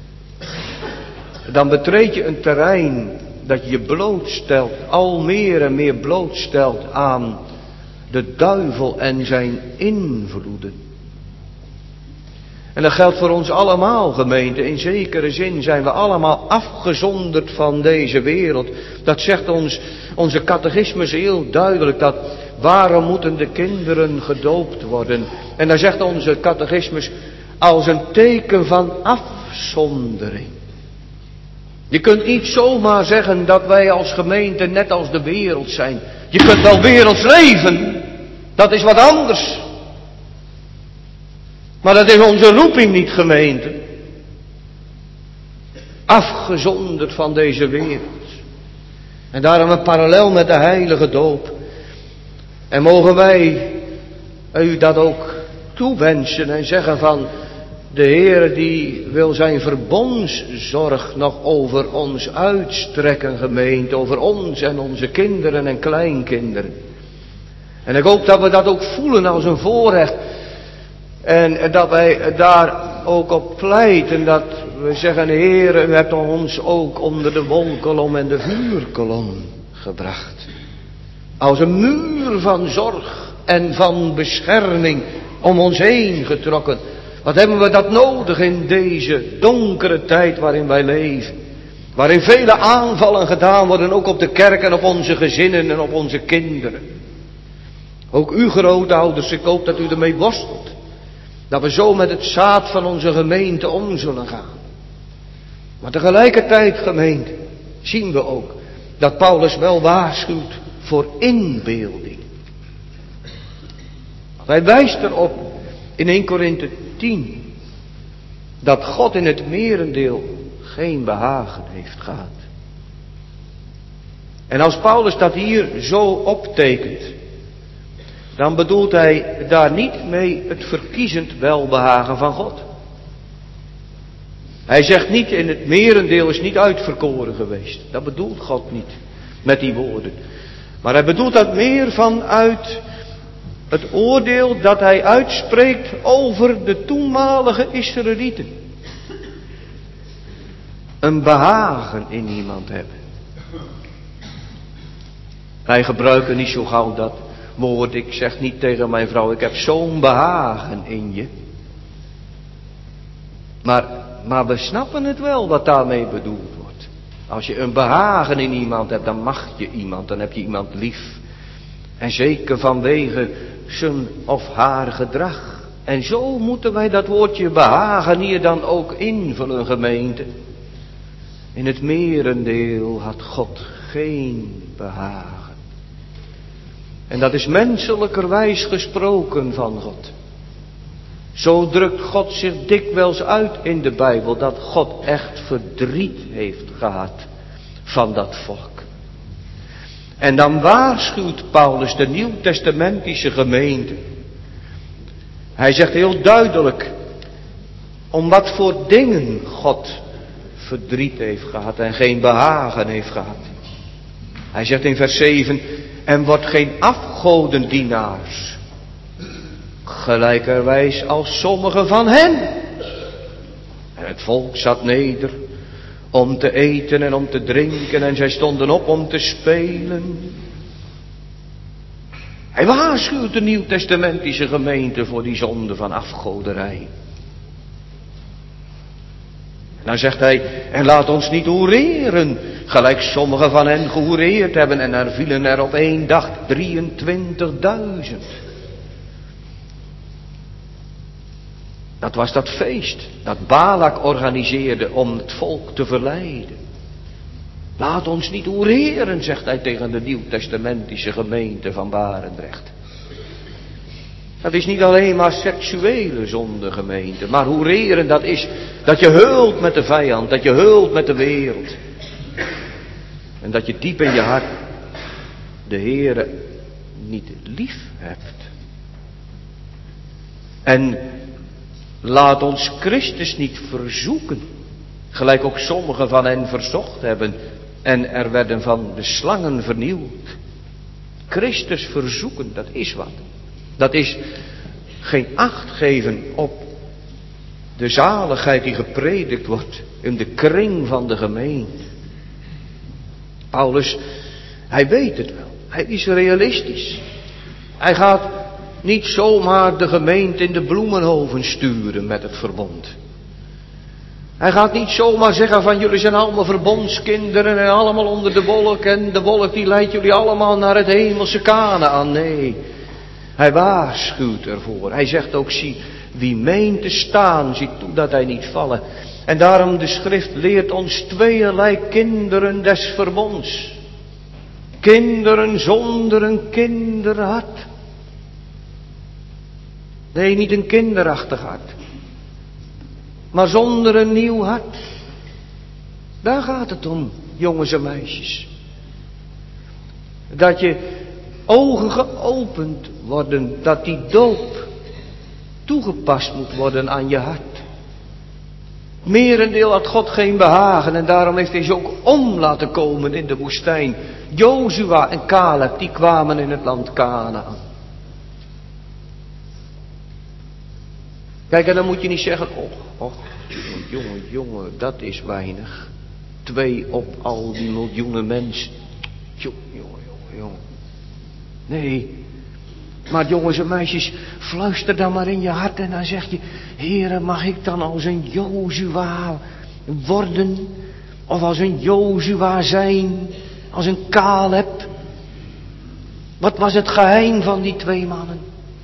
Dan betreed je een terrein dat je je blootstelt, al meer en meer blootstelt aan de duivel en zijn invloeden. En dat geldt voor ons allemaal, gemeente. In zekere zin zijn we allemaal afgezonderd van deze wereld. Dat zegt ons onze catechismus heel duidelijk. Dat waarom moeten de kinderen gedoopt worden? En daar zegt onze catechismus als een teken van afzondering. Je kunt niet zomaar zeggen dat wij als gemeente net als de wereld zijn. Je kunt wel werelds leven. Dat is wat anders. Maar dat is onze roeping niet, gemeente. Afgezonderd van deze wereld. En daarom een parallel met de heilige doop. En mogen wij u dat ook toewensen en zeggen van de Heer die wil zijn verbondszorg nog over ons uitstrekken, gemeente. Over ons en onze kinderen en kleinkinderen. En ik hoop dat we dat ook voelen als een voorrecht. En dat wij daar ook op pleiten, dat we zeggen, Heer, u hebt ons ook onder de wolkolom en de vuurkolom gebracht. Als een muur van zorg en van bescherming om ons heen getrokken. Wat hebben we dat nodig in deze donkere tijd waarin wij leven. Waarin vele aanvallen gedaan worden, ook op de kerk en op onze gezinnen en op onze kinderen. Ook u grootouders, ik hoop dat u ermee worstelt. Dat we zo met het zaad van onze gemeente om zullen gaan. Maar tegelijkertijd, gemeente, zien we ook dat Paulus wel waarschuwt voor inbeelding. Hij wijst erop in eerste Korinthe tien dat God in het merendeel geen behagen heeft gehad. En als Paulus dat hier zo optekent, dan bedoelt hij daar niet mee het verkiezend welbehagen van God. Hij zegt niet in het merendeel is niet uitverkoren geweest. Dat bedoelt God niet met die woorden. Maar hij bedoelt dat meer vanuit het oordeel dat hij uitspreekt over de toenmalige Israëlieten. Een behagen in iemand hebben. Wij gebruiken niet zo gauw dat woord. Ik zeg niet tegen mijn vrouw, ik heb zo'n behagen in je. Maar, maar we snappen het wel wat daarmee bedoeld wordt. Als je een behagen in iemand hebt, dan mag je iemand, dan heb je iemand lief. En zeker vanwege zijn of haar gedrag. En zo moeten wij dat woordje behagen hier dan ook invullen, gemeente. In het merendeel had God geen behagen. En dat is menselijkerwijs gesproken van God. Zo drukt God zich dikwijls uit in de Bijbel dat God echt verdriet heeft gehad van dat volk. En dan waarschuwt Paulus de nieuwtestamentische gemeente. Hij zegt heel duidelijk om wat voor dingen God verdriet heeft gehad en geen behagen heeft gehad. Hij zegt in vers zeven, en wordt geen afgodendienaars, gelijkerwijs als sommigen van hen. En het volk zat neder om te eten en om te drinken en zij stonden op om te spelen. Hij waarschuwt de nieuwtestamentische gemeente voor die zonde van afgoderij. En dan zegt hij, en laat ons niet hoereren, gelijk sommigen van hen gehoereerd hebben. En er vielen er op één dag drieëntwintigduizend. Dat was dat feest dat Balak organiseerde om het volk te verleiden. Laat ons niet hoereren, zegt hij tegen de nieuwtestamentische gemeente van Barendrecht. Dat is niet alleen maar seksuele zonde, gemeente. Maar hoereren, dat is dat je heult met de vijand. Dat je heult met de wereld. En dat je diep in je hart de Heere niet lief hebt. En laat ons Christus niet verzoeken, gelijk ook sommigen van hen verzocht hebben, en er werden van de slangen vernield. Christus verzoeken, dat is wat. Dat is geen acht geven op de zaligheid die gepredikt wordt in de kring van de gemeente. Paulus, hij weet het wel. Hij is realistisch. Hij gaat niet zomaar de gemeente in de bloemenhoven sturen met het verbond. Hij gaat niet zomaar zeggen van jullie zijn allemaal verbondskinderen en allemaal onder de wolk en de wolk die leidt jullie allemaal naar het hemelse Kanaan. Nee, hij waarschuwt ervoor. Hij zegt ook, zie, wie meent te staan, ziet toe dat hij niet vallen. En daarom de schrift leert ons tweeërlei kinderen des verbonds. Kinderen zonder een kinderhart. Nee, niet een kinderachtig hart. Maar zonder een nieuw hart. Daar gaat het om, jongens en meisjes. Dat je ogen geopend worden, dat die doop toegepast moet worden aan je hart. Merendeel had God geen behagen en daarom heeft hij ze ook om laten komen in de woestijn. Jozua en Caleb, die kwamen in het land Kanaan. Kijk, en dan moet je niet zeggen, oh, oh, jongen, jongen, dat is weinig. Twee op al die miljoenen mensen. Jongen, jongen, jongen, jongen. Nee, maar jongens en meisjes, fluister dan maar in je hart en dan zeg je, Heere, mag ik dan als een Jozua worden? Of als een Jozua zijn? Als een Caleb? Wat was het geheim van die twee mannen?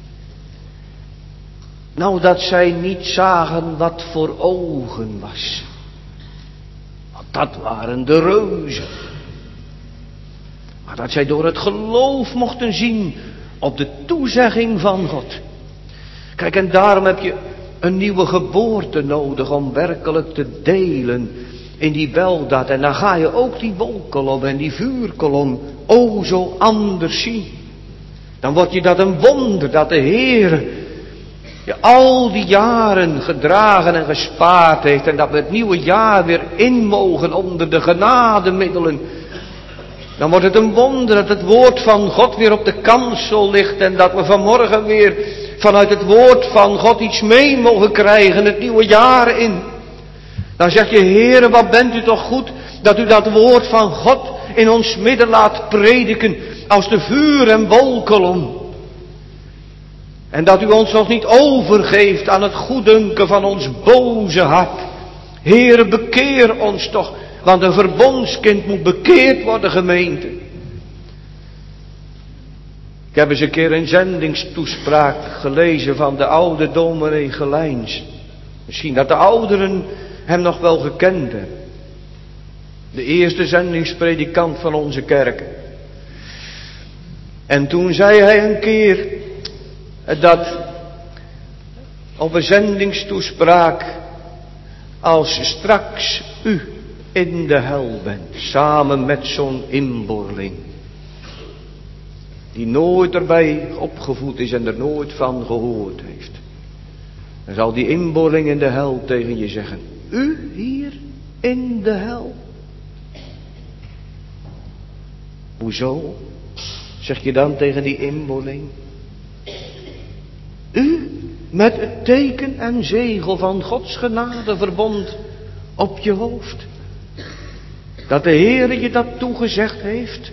Nou, dat zij niet zagen wat voor ogen was. Want dat waren de reuzen. Maar dat zij door het geloof mochten zien op de toezegging van God. Kijk, en daarom heb je een nieuwe geboorte nodig om werkelijk te delen in die weldaad. En dan ga je ook die wolkolom en die vuurkolom o zo anders zien. Dan wordt je dat een wonder dat de Heer je al die jaren gedragen en gespaard heeft. En dat we het nieuwe jaar weer in mogen onder de genademiddelen. Dan wordt het een wonder dat het woord van God weer op de kansel ligt. En dat we vanmorgen weer vanuit het woord van God iets mee mogen krijgen het nieuwe jaar in. Dan zeg je, Heere, wat bent u toch goed dat u dat woord van God in ons midden laat prediken als de vuur en wolkolom. En dat u ons nog niet overgeeft aan het goeddunken van ons boze hart. Heere, bekeer ons toch, want een verbondskind moet bekeerd worden, gemeente. Ik heb eens een keer een zendingstoespraak gelezen van de oude dominee Gelijns. Misschien dat de ouderen hem nog wel gekend hebben. De eerste zendingspredikant van onze kerk. En toen zei hij een keer dat op een zendingstoespraak, als straks u in de hel bent, samen met zo'n inboorling, die nooit erbij opgevoed is en er nooit van gehoord heeft, dan zal die inboorling in de hel tegen je zeggen, u hier in de hel? Hoezo? Zeg je dan tegen die inboorling? U met het teken en zegel van Gods genadeverbond op je hoofd. Dat de Heere je dat toegezegd heeft.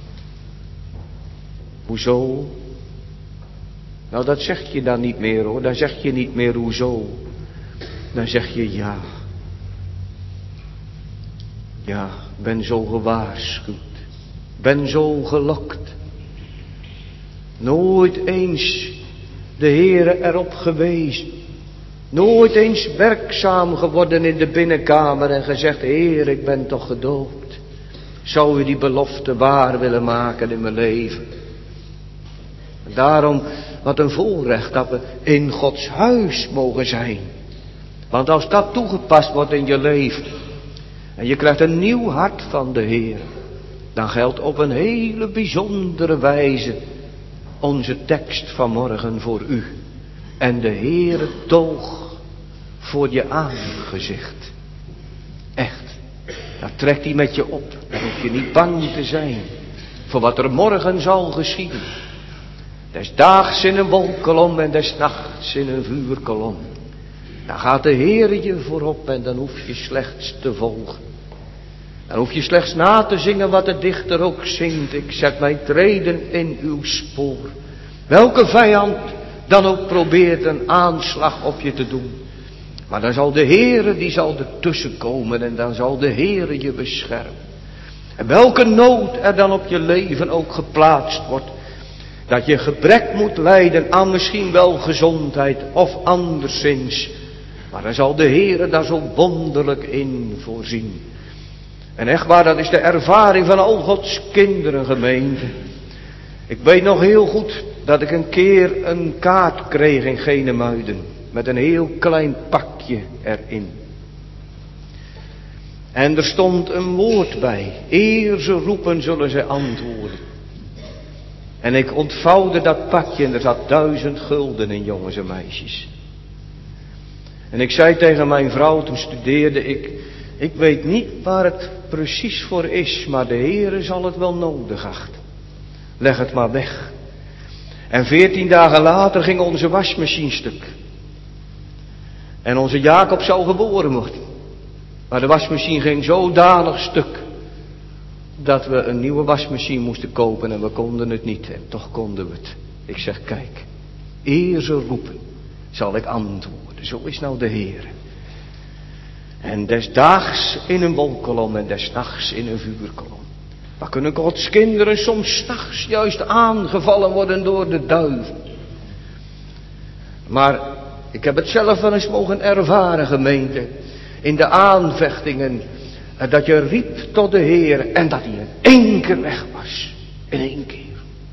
Hoezo? Nou, dat zeg je dan niet meer hoor. Dan zeg je niet meer hoezo. Dan zeg je ja. Ja, ben zo gewaarschuwd. Ben zo gelokt. Nooit eens de Heere erop gewezen. Nooit eens werkzaam geworden in de binnenkamer en gezegd, Heer, ik ben toch gedoopt. Zou u die belofte waar willen maken in mijn leven? En daarom, wat een voorrecht dat we in Gods huis mogen zijn. Want als dat toegepast wordt in je leven, en je krijgt een nieuw hart van de Heer, dan geldt op een hele bijzondere wijze onze tekst vanmorgen voor u En de Heere toog voor je aangezicht. Echt, dat trekt hij met je op. Dan hoef je niet bang te zijn voor wat er morgen zal geschieden. Des daags in een wolkolom en des nachts in een vuurkolom. Dan gaat de Heere je voorop en dan hoef je slechts te volgen. Dan hoef je slechts na te zingen wat de dichter ook zingt. Ik zet mijn treden in uw spoor. Welke vijand dan ook probeert een aanslag op je te doen. Maar dan zal de Heere, die zal ertussen komen en dan zal de Heere je beschermen. En welke nood er dan op je leven ook geplaatst wordt. Dat je gebrek moet lijden aan misschien wel gezondheid of anderszins. Maar dan zal de Heere daar zo wonderlijk in voorzien. En echt waar, dat is de ervaring van al Gods kinderen, gemeente. Ik weet nog heel goed dat ik een keer een kaart kreeg in Genemuiden. Met een heel klein pakje erin. En er stond een woord bij. Eer ze roepen, zullen ze antwoorden. En ik ontvouwde dat pakje en er zat duizend gulden in, jongens en meisjes. En ik zei tegen mijn vrouw, toen studeerde ik, ik weet niet waar het precies voor is, maar de Heere zal het wel nodig achten. Leg het maar weg. En veertien dagen later ging onze wasmachine stuk. En onze Jacob zou geboren worden. Maar de wasmachine ging zodanig stuk, dat we een nieuwe wasmachine moesten kopen en we konden het niet. En toch konden we het. Ik zeg, kijk, eer ze roepen, zal ik antwoorden. Zo is nou de Heer. En des daags in een wolkolom en des nachts in een vuurkolom. Maar kunnen Gods kinderen soms 's nachts juist aangevallen worden door de duivel. Maar ik heb het zelf wel eens mogen ervaren, gemeente. In de aanvechtingen. Dat je riep tot de Heer en dat hij in één keer weg was. In één keer.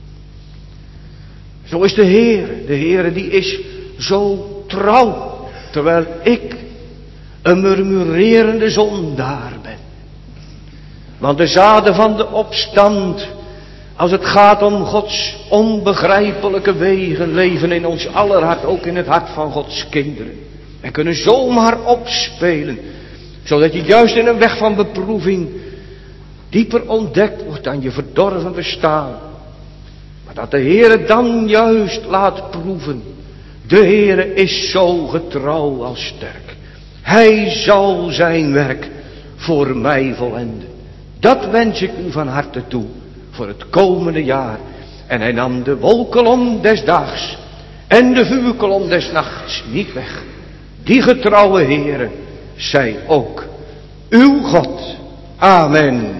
Zo is de Heer. De Heer die is zo trouw. Terwijl ik een murmurerende zondaar ben. Want de zaden van de opstand, als het gaat om Gods onbegrijpelijke wegen, leven in ons aller hart, ook in het hart van Gods kinderen. En kunnen zomaar opspelen, zodat je juist in een weg van beproeving dieper ontdekt wordt dan je verdorven bestaan. Maar dat de Heere dan juist laat proeven. De Heere is zo getrouw als sterk. Hij zal zijn werk voor mij volenden. Dat wens ik u van harte toe voor het komende jaar. En hij nam de wolkolom des daags en de vuurkolom des nachts niet weg. Die getrouwe Heere, zij ook uw God. Amen.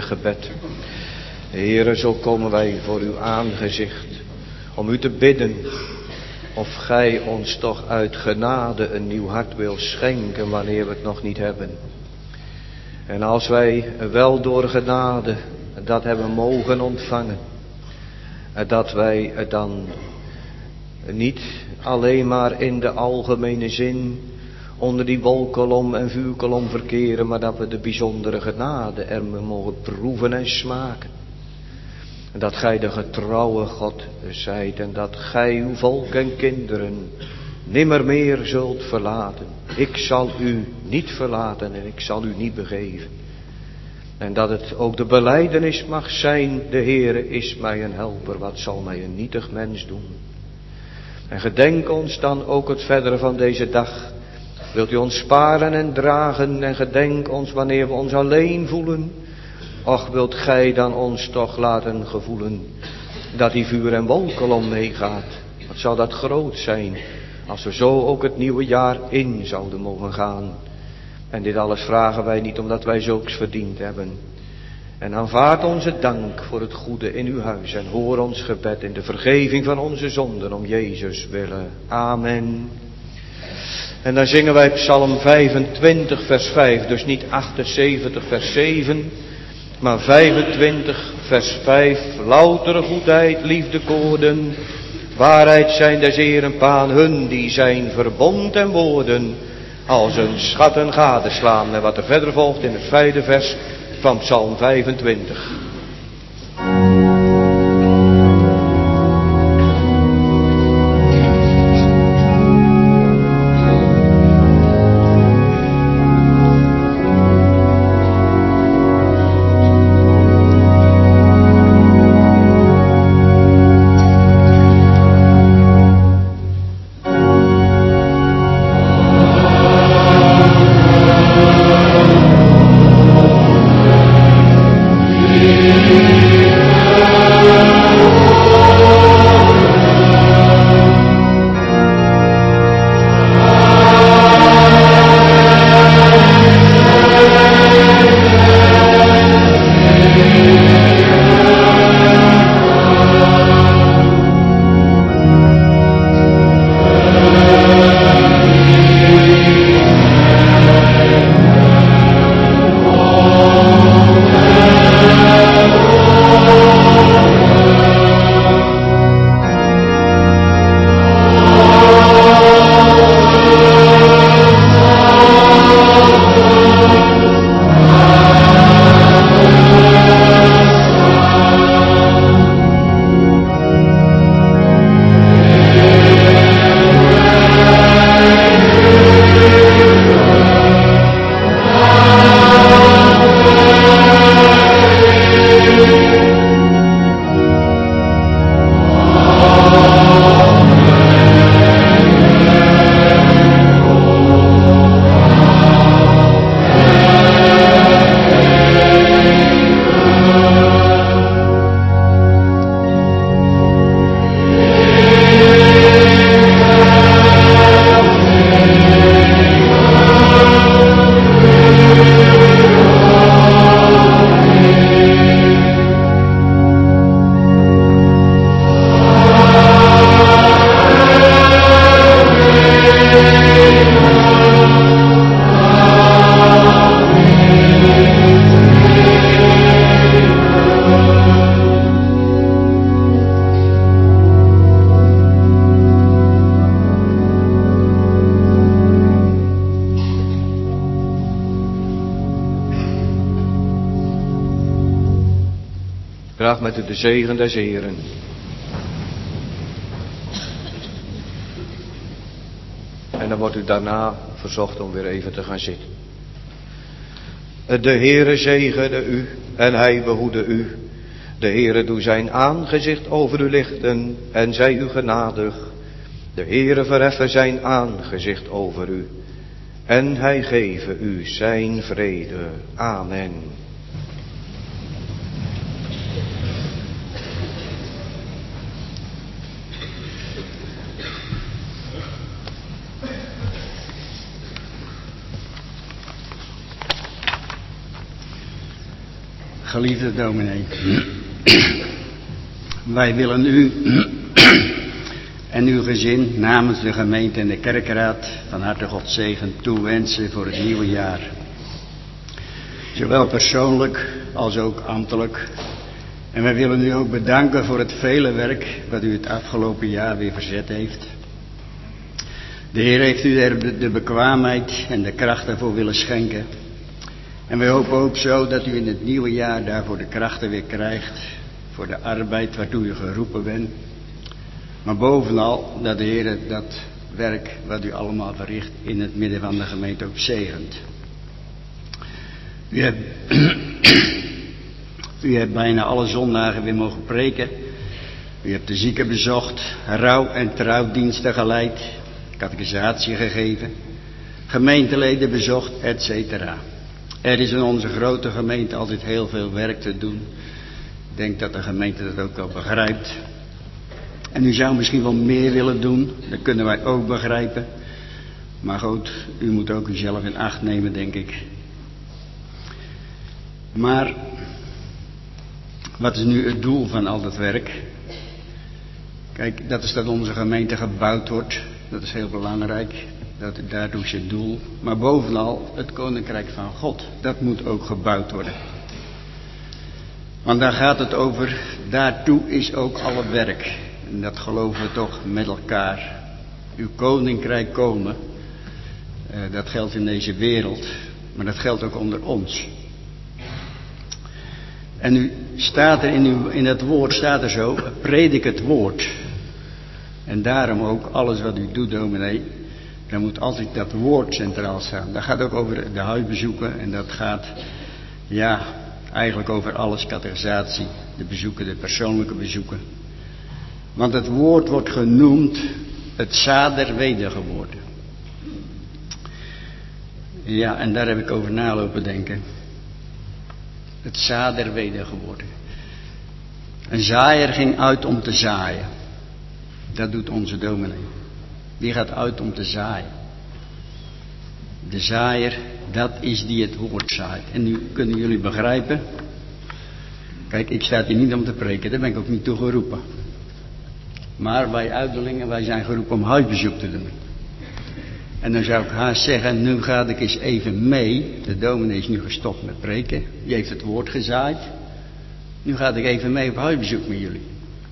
enig gebed. Heere, zo komen wij voor uw aangezicht om u te bidden of gij ons toch uit genade een nieuw hart wil schenken wanneer we het nog niet hebben. En als wij wel door genade dat hebben mogen ontvangen, dat wij het dan niet alleen maar in de algemene zin onder die wolkolom en vuurkolom verkeren, maar dat we de bijzondere genade er mogen proeven en smaken. En dat gij de getrouwe God zijt en dat gij uw volk en kinderen nimmer meer zult verlaten. Ik zal u niet verlaten en ik zal u niet begeven. En dat het ook de belijdenis mag zijn, de Heere is mij een helper, wat zal mij een nietig mens doen. En gedenk ons dan ook het verdere van deze dag. Wilt u ons sparen en dragen en gedenk ons wanneer we ons alleen voelen. Och, wilt gij dan ons toch laten gevoelen dat die vuur en wolkolom meegaat. Wat zou dat groot zijn als we zo ook het nieuwe jaar in zouden mogen gaan. En dit alles vragen wij niet omdat wij zulks verdiend hebben. En aanvaard onze dank voor het goede in uw huis en hoor ons gebed in de vergeving van onze zonden om Jezus willen. Amen. En dan zingen wij Psalm vijfentwintig vers vijf, dus niet achtenzeventig vers zeven, maar vijfentwintig vers vijf. Loutere goedheid, liefde koorden, waarheid zijn des Heeren paan, hun die zijn verbond en woorden als een schatten gadeslaan. En wat er verder volgt in het vijfde vers van Psalm vijfentwintig. Graag met u de zegen des Heeren. En dan wordt u daarna verzocht om weer even te gaan zitten. De Heere zegene u en hij behoede u. De Heere doe zijn aangezicht over u lichten en zij u genadig. De Heere verheffen zijn aangezicht over u en hij geven u zijn vrede. Amen. Geliefde dominee, wij willen u en uw gezin namens de gemeente en de kerkraad van harte Gods zegen toewensen voor het nieuwe jaar. Zowel persoonlijk als ook ambtelijk. En wij willen u ook bedanken voor het vele werk wat u het afgelopen jaar weer verzet heeft. De Heer heeft u er de bekwaamheid en de kracht daarvoor willen schenken. En wij hopen ook zo dat u in het nieuwe jaar daarvoor de krachten weer krijgt. Voor de arbeid waartoe u geroepen bent. Maar bovenal dat de Heer dat werk wat u allemaal verricht in het midden van de gemeente ook zegent. U hebt, u hebt bijna alle zondagen weer mogen preken. U hebt de zieken bezocht, rouw- en trouwdiensten geleid, catechisatie gegeven, gemeenteleden bezocht, et cetera. Er is in onze grote gemeente altijd heel veel werk te doen. Ik denk dat de gemeente dat ook wel begrijpt. En u zou misschien wel meer willen doen, dat kunnen wij ook begrijpen. Maar goed, u moet ook uzelf in acht nemen, denk ik. Maar wat is nu het doel van al dat werk? Kijk, dat is dat onze gemeente gebouwd wordt. Dat is heel belangrijk. Dat, daartoe is het doel. Maar bovenal het koninkrijk van God. Dat moet ook gebouwd worden. Want daar gaat het over. Daartoe is ook al het werk. En dat geloven we toch met elkaar. Uw koninkrijk komen. Uh, dat geldt in deze wereld. Maar dat geldt ook onder ons. En nu staat er in, uw, in het woord, staat er zo, predik het woord. En daarom ook alles wat u doet, dominee, dan moet altijd dat woord centraal staan. Dat gaat ook over de huisbezoeken en dat gaat, ja, eigenlijk over alles, catechisatie, de bezoeken, de persoonlijke bezoeken. Want het woord wordt genoemd het zader wedergeboorte. Ja, en daar heb ik over nalopen denken. Het zader wedergeboorte. Een zaaier ging uit om te zaaien. Dat doet onze dominee. Die gaat uit om te zaaien. De zaaier, dat is die het woord zaait. En nu kunnen jullie begrijpen. Kijk, ik sta hier niet om te preken. Daar ben ik ook niet toe geroepen. Maar wij uitdelingen, wij zijn geroepen om huisbezoek te doen. En dan zou ik haast zeggen, nu ga ik eens even mee. De dominee is nu gestopt met preken. Die heeft het woord gezaaid. Nu ga ik even mee op huisbezoek met jullie.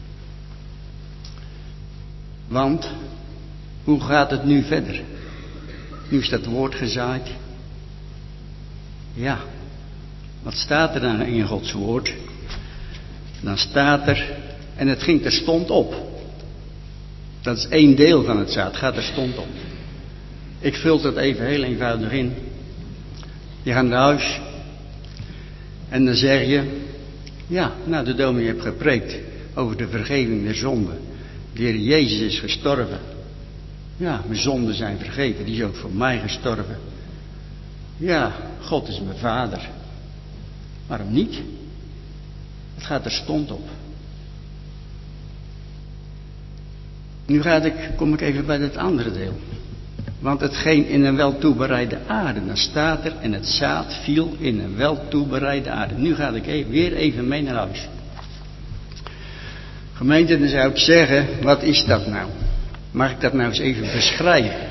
Want, hoe gaat het nu verder? Nu is dat woord gezaaid. Ja, wat staat er dan in Gods woord? Dan staat er, en het ging terstond op. Dat is één deel van het zaad, gaat terstond op. Ik vul dat even heel eenvoudig in. Je gaat naar huis. En dan zeg je. Ja, nou de dominee heeft gepreekt. Over de vergeving der zonden. De Heer Jezus is gestorven. Ja, mijn zonden zijn vergeven. Die is ook voor mij gestorven. Ja, God is mijn vader. Waarom niet? Het gaat er stond op. Nu ga ik, kom ik even bij het andere deel. Want hetgeen in een wel toebereide aarde, dan staat er, en het zaad viel in een wel toebereide aarde. Nu ga ik even, weer even mee naar huis. Gemeente, dan zou ik zeggen, wat is dat nou? Mag ik dat nou eens even beschrijven?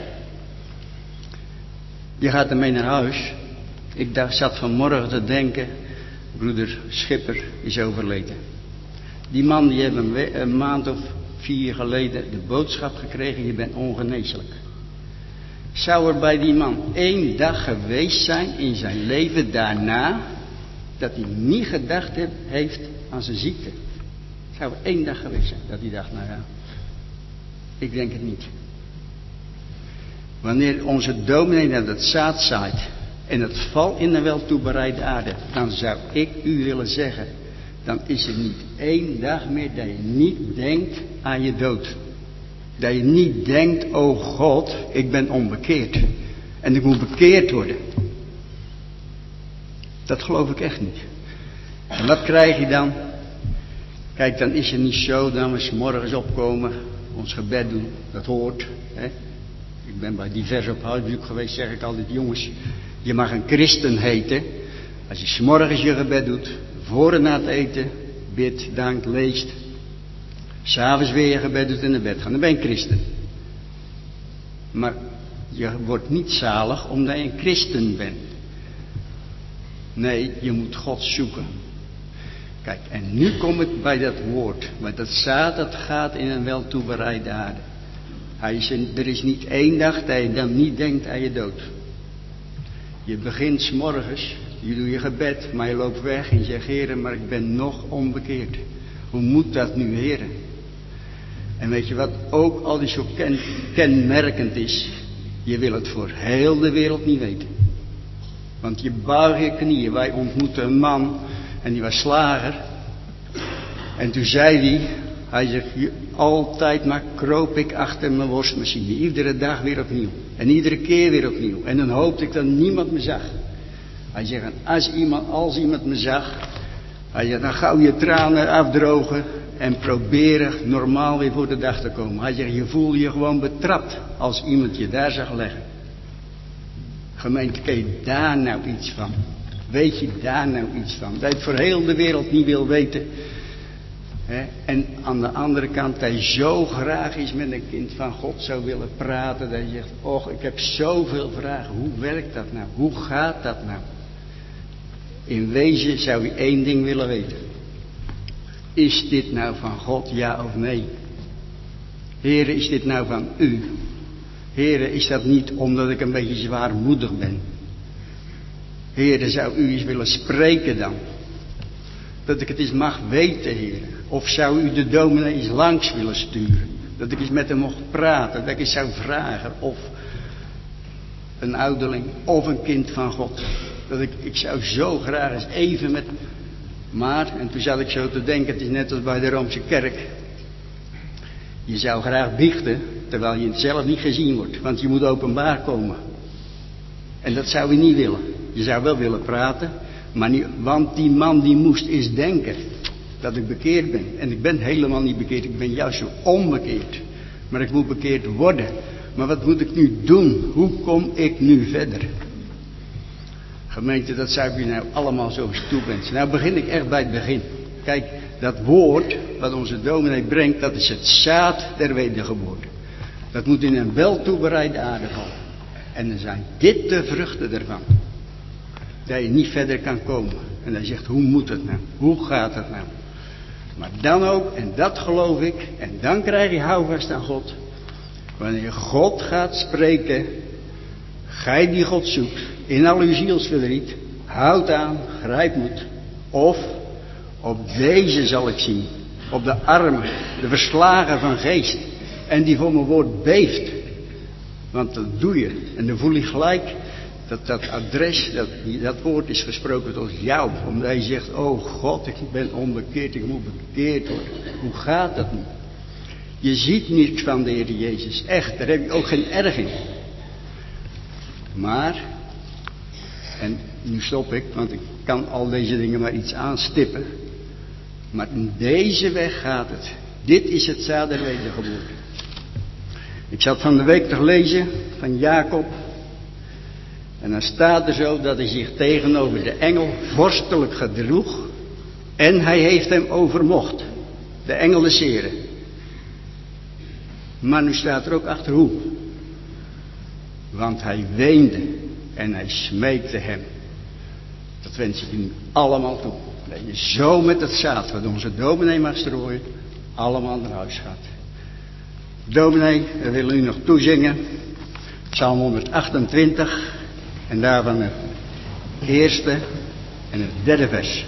Je gaat ermee naar huis. Ik dacht, zat vanmorgen te denken, broeder Schipper is overleden. Die man die heeft een, een maand of vier geleden de boodschap gekregen, je bent ongeneeslijk. Zou er bij die man één dag geweest zijn in zijn leven daarna, dat hij niet gedacht heeft aan zijn ziekte? Zou er één dag geweest zijn dat hij dacht, nou ja, ik denk het niet. Wanneer onze dominee naar het zaad zaait en het valt in een wel toebereide aarde, dan zou ik u willen zeggen, dan is er niet één dag meer dat je niet denkt aan je dood. Dat je niet denkt, oh God, ik ben onbekeerd. En ik moet bekeerd worden. Dat geloof ik echt niet. En wat krijg je dan? Kijk, dan is het niet zo dat we 's morgens opkomen, ons gebed doen. Dat hoort. Hè? Ik ben bij divers op huisbezoek geweest, zeg ik altijd, jongens, je mag een christen heten. Als je 's morgens je gebed doet, voor en na het eten bidt, dankt, leest. 'S'avonds weer je gebed doet en naar bed gaan. Dan ben je een christen. Maar je wordt niet zalig omdat je een christen bent. Nee, je moet God zoeken. Kijk, en nu kom ik bij dat woord. Maar dat zaad, dat gaat in een wel toebereide aarde. Hij is een, er is niet één dag dat je dan niet denkt aan je dood. Je begint 's morgens, je doet je gebed, maar je loopt weg en je zegt: Heere, maar ik ben nog onbekeerd. Hoe moet dat nu, Heere? En weet je wat ook al die zo ken, kenmerkend is? Je wil het voor heel de wereld niet weten. Want je buigt je knieën. Wij ontmoetten een man en die was slager. En toen zei hij, hij zegt, altijd maar kroop ik achter mijn worstmachine. Iedere dag weer opnieuw. En iedere keer weer opnieuw. En dan hoopte ik dat niemand me zag. Hij zegt, als iemand, als iemand me zag, hij zegt, dan gauw je tranen afdrogen en proberen normaal weer voor de dag te komen. Hij zegt, je voelde je gewoon betrapt als iemand je daar zag leggen. Gemeente, ken je daar nou iets van? Weet je daar nou iets van? Dat je het voor heel de wereld niet wil weten. He? En aan de andere kant, dat je zo graag eens met een kind van God zou willen praten. Dat je zegt, och, ik heb zoveel vragen. Hoe werkt dat nou? Hoe gaat dat nou? In wezen zou je één ding willen weten. Is dit nou van God, ja of nee? Heere, is dit nou van u? Heere, is dat niet omdat ik een beetje zwaarmoedig ben? Heere, zou u eens willen spreken dan? Dat ik het eens mag weten, Heere. Of zou u de dominee eens langs willen sturen? Dat ik eens met hem mocht praten. Dat ik eens zou vragen of een ouderling of een kind van God. Dat ik, ik zou zo graag eens even met... Maar, en toen zat ik zo te denken, het is net als bij de Roomse kerk. Je zou graag biechten, terwijl je het zelf niet gezien wordt. Want je moet openbaar komen. En dat zou je niet willen. Je zou wel willen praten, maar niet, want die man die moest eens denken dat ik bekeerd ben. En ik ben helemaal niet bekeerd, ik ben juist zo onbekeerd. Maar ik moet bekeerd worden. Maar wat moet ik nu doen? Hoe kom ik nu verder? Gemeente, dat zou ik u nou allemaal zo eens toewensen. Nou begin ik echt bij het begin. Kijk, dat woord wat onze dominee brengt, dat is het zaad der wedergeboorte. Dat moet in een wel toebereide aarde vallen. En dan zijn dit de vruchten ervan. Dat je niet verder kan komen. En hij zegt, hoe moet het nou? Hoe gaat het nou? Maar dan ook, en dat geloof ik, en dan krijg je houvast aan God. Wanneer God gaat spreken, gij die God zoekt, in al uw zielsverdriet, houd aan, grijp moed. Of, op deze zal ik zien, op de armen, de verslagen van geest, en die voor mijn woord beeft. Want dat doe je. En dan voel je gelijk dat dat adres, dat, dat woord is gesproken tot jou. Omdat je zegt, oh God, ik ben onbekeerd, ik moet bekeerd worden. Hoe gaat dat nu? Je ziet niets van de Heer Jezus. Echt, daar heb je ook geen erg in. Maar, en nu stop ik, want ik kan al deze dingen maar iets aanstippen. Maar in deze weg gaat het. Dit is het zaad der wedergeboorte. Ik zat van de week te lezen van Jacob. En dan staat er zo dat hij zich tegenover de engel vorstelijk gedroeg. En hij heeft hem overmocht. De engel des Heren. Maar nu staat er ook achter hoe. Want hij weende en hij smeekte hem. Dat wens ik u allemaal toe. Dat je zo met het zaad wat onze dominee mag strooien, allemaal naar huis gaat. Dominee, we willen u nog toezingen. Psalm honderdachtentwintig. En daarvan het eerste en het derde vers.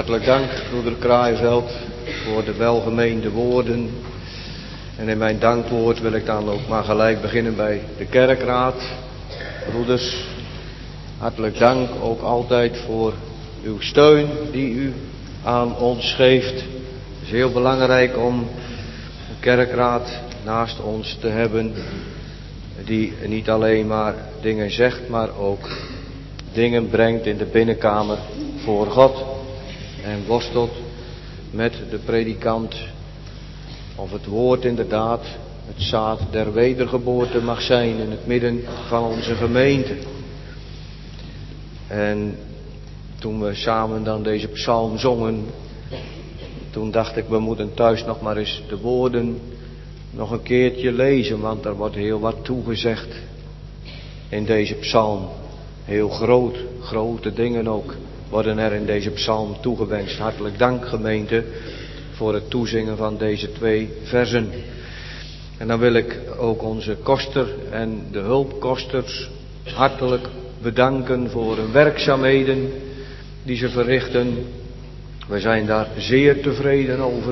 Hartelijk dank, broeder Kraaienveld, voor de welgemeende woorden. En in mijn dankwoord wil ik dan ook maar gelijk beginnen bij de kerkraad. Broeders, hartelijk dank ook altijd voor uw steun die u aan ons geeft. Het is heel belangrijk om een kerkraad naast ons te hebben die niet alleen maar dingen zegt, maar ook dingen brengt in de binnenkamer voor God en worstelt met de predikant of het woord inderdaad het zaad der wedergeboorte mag zijn in het midden van onze gemeente. En toen we samen dan deze psalm zongen, toen dacht ik, we moeten thuis nog maar eens de woorden nog een keertje lezen, want er wordt heel wat toegezegd in deze psalm. Heel groot, grote dingen ook worden er in deze psalm toegewenst. Hartelijk dank, gemeente, voor het toezingen van deze twee versen. En dan wil ik ook onze koster en de hulpkosters hartelijk bedanken voor hun werkzaamheden die ze verrichten. We zijn daar zeer tevreden over.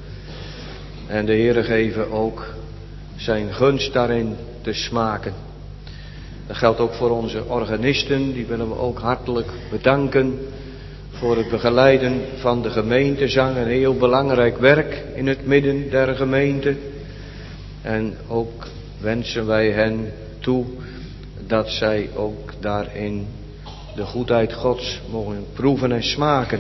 En de Heere geven ook zijn gunst daarin te smaken. Dat geldt ook voor onze organisten, die willen we ook hartelijk bedanken voor het begeleiden van de gemeentezang. Een heel belangrijk werk in het midden der gemeente. En ook wensen wij hen toe dat zij ook daarin de goedheid Gods mogen proeven en smaken.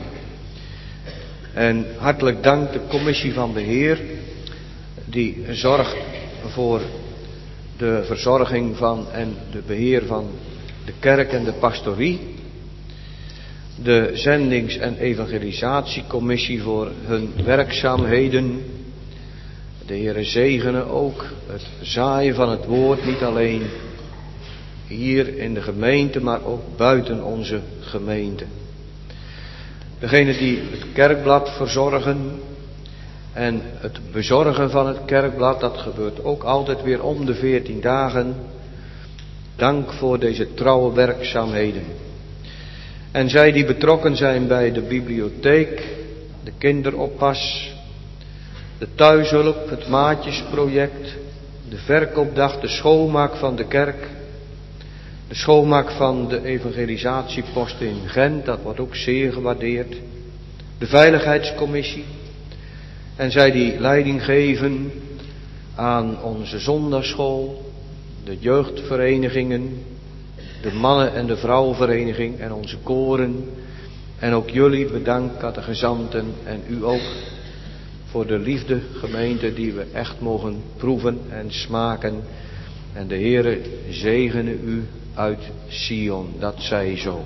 En hartelijk dank de commissie van beheer, die zorgt voor de verzorging van en de beheer van de kerk en de pastorie. De zendings- en evangelisatiecommissie voor hun werkzaamheden. De Heere zegene ook het zaaien van het woord, niet alleen hier in de gemeente, maar ook buiten onze gemeente. Degene die het kerkblad verzorgen en het bezorgen van het kerkblad, dat gebeurt ook altijd weer om de veertien dagen. Dank voor deze trouwe werkzaamheden. En zij die betrokken zijn bij de bibliotheek, de kinderoppas, de thuishulp, het maatjesproject, de verkoopdag, de schoonmaak van de kerk, de schoonmaak van de evangelisatiepost in Gent, dat wordt ook zeer gewaardeerd. De veiligheidscommissie. En zij die leiding geven aan onze zondagschool, de jeugdverenigingen, de mannen- en de vrouwenvereniging en onze koren. En ook jullie bedankt, catechizanten, en u ook voor de liefde, gemeente, die we echt mogen proeven en smaken. En de Heere zegene u uit Sion, dat zij zo.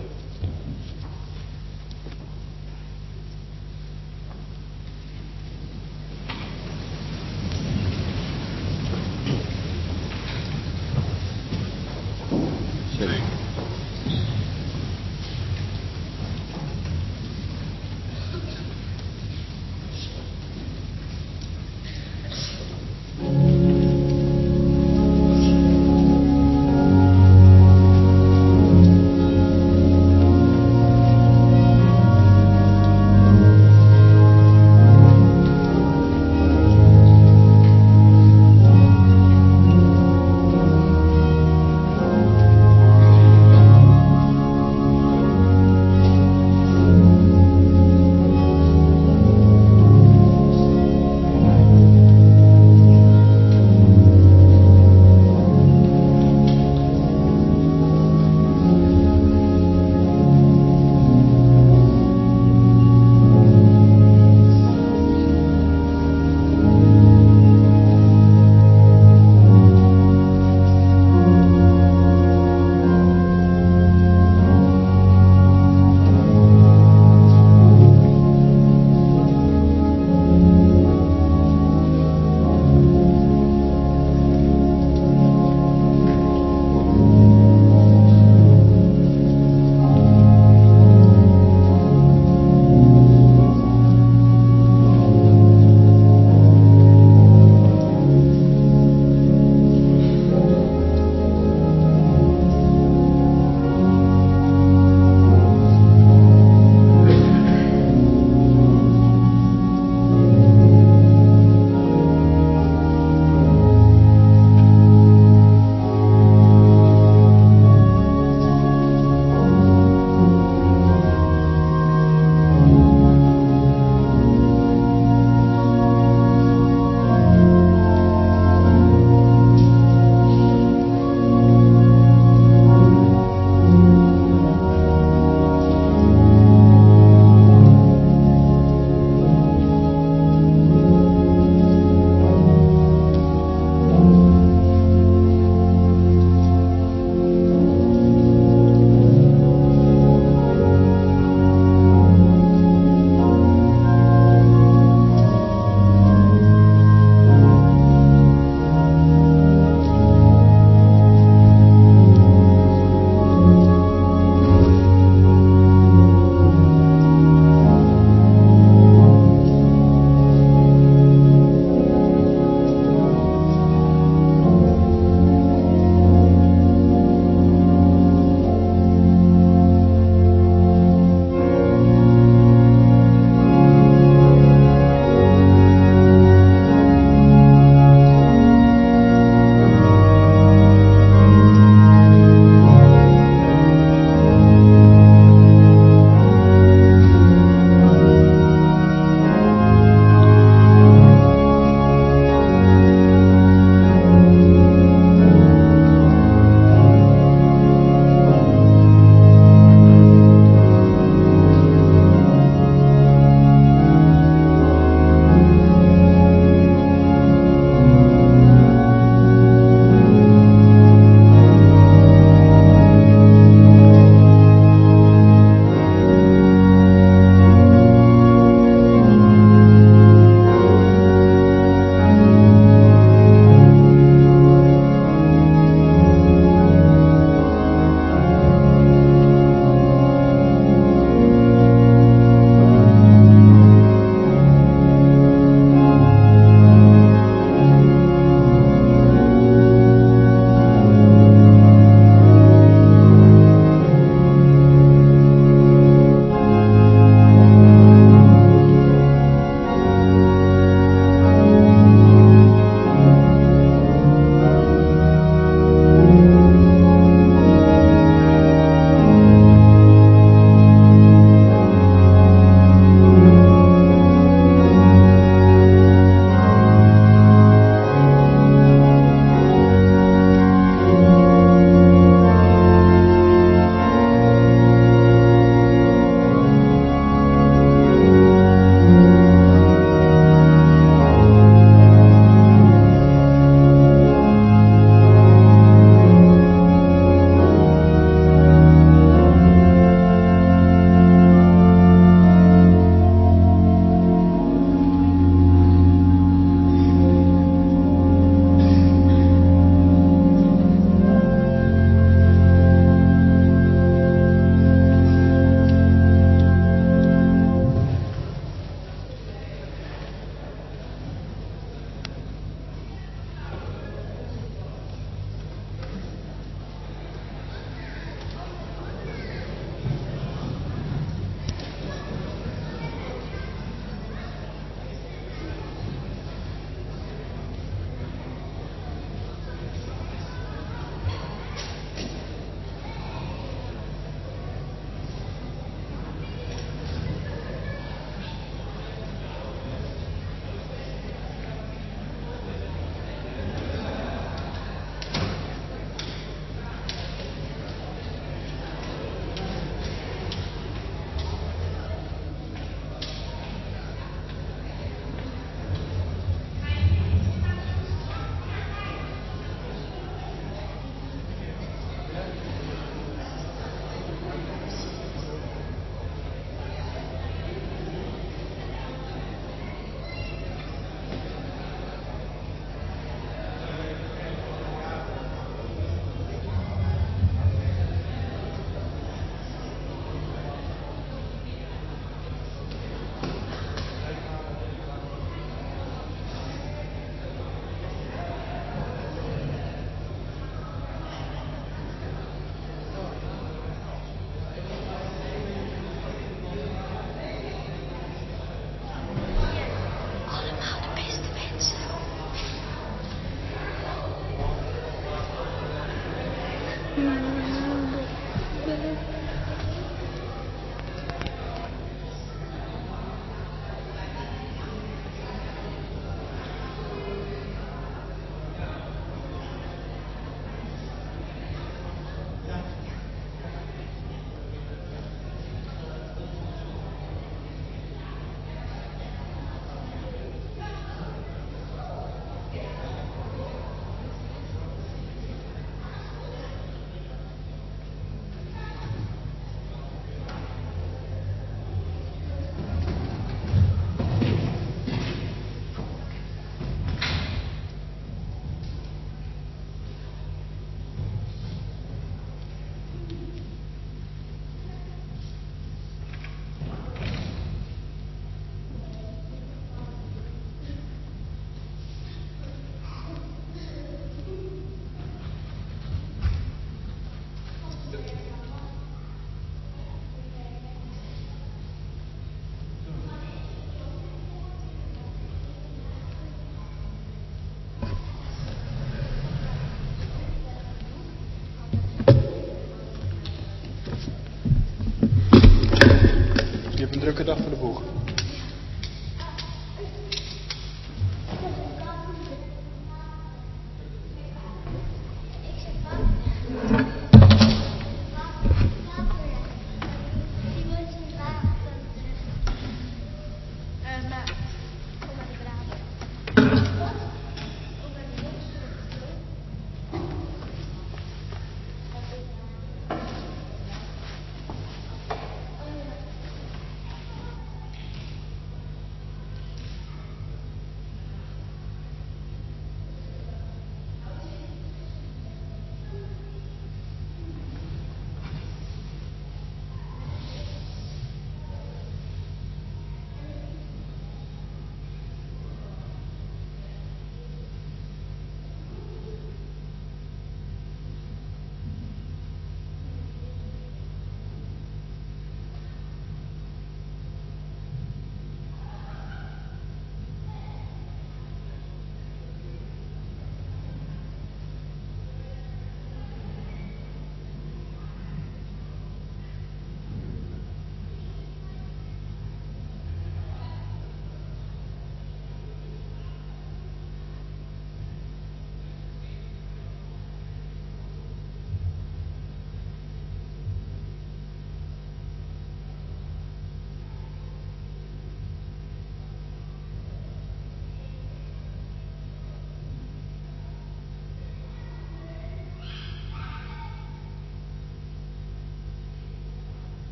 Een drukke dag voor de boeg.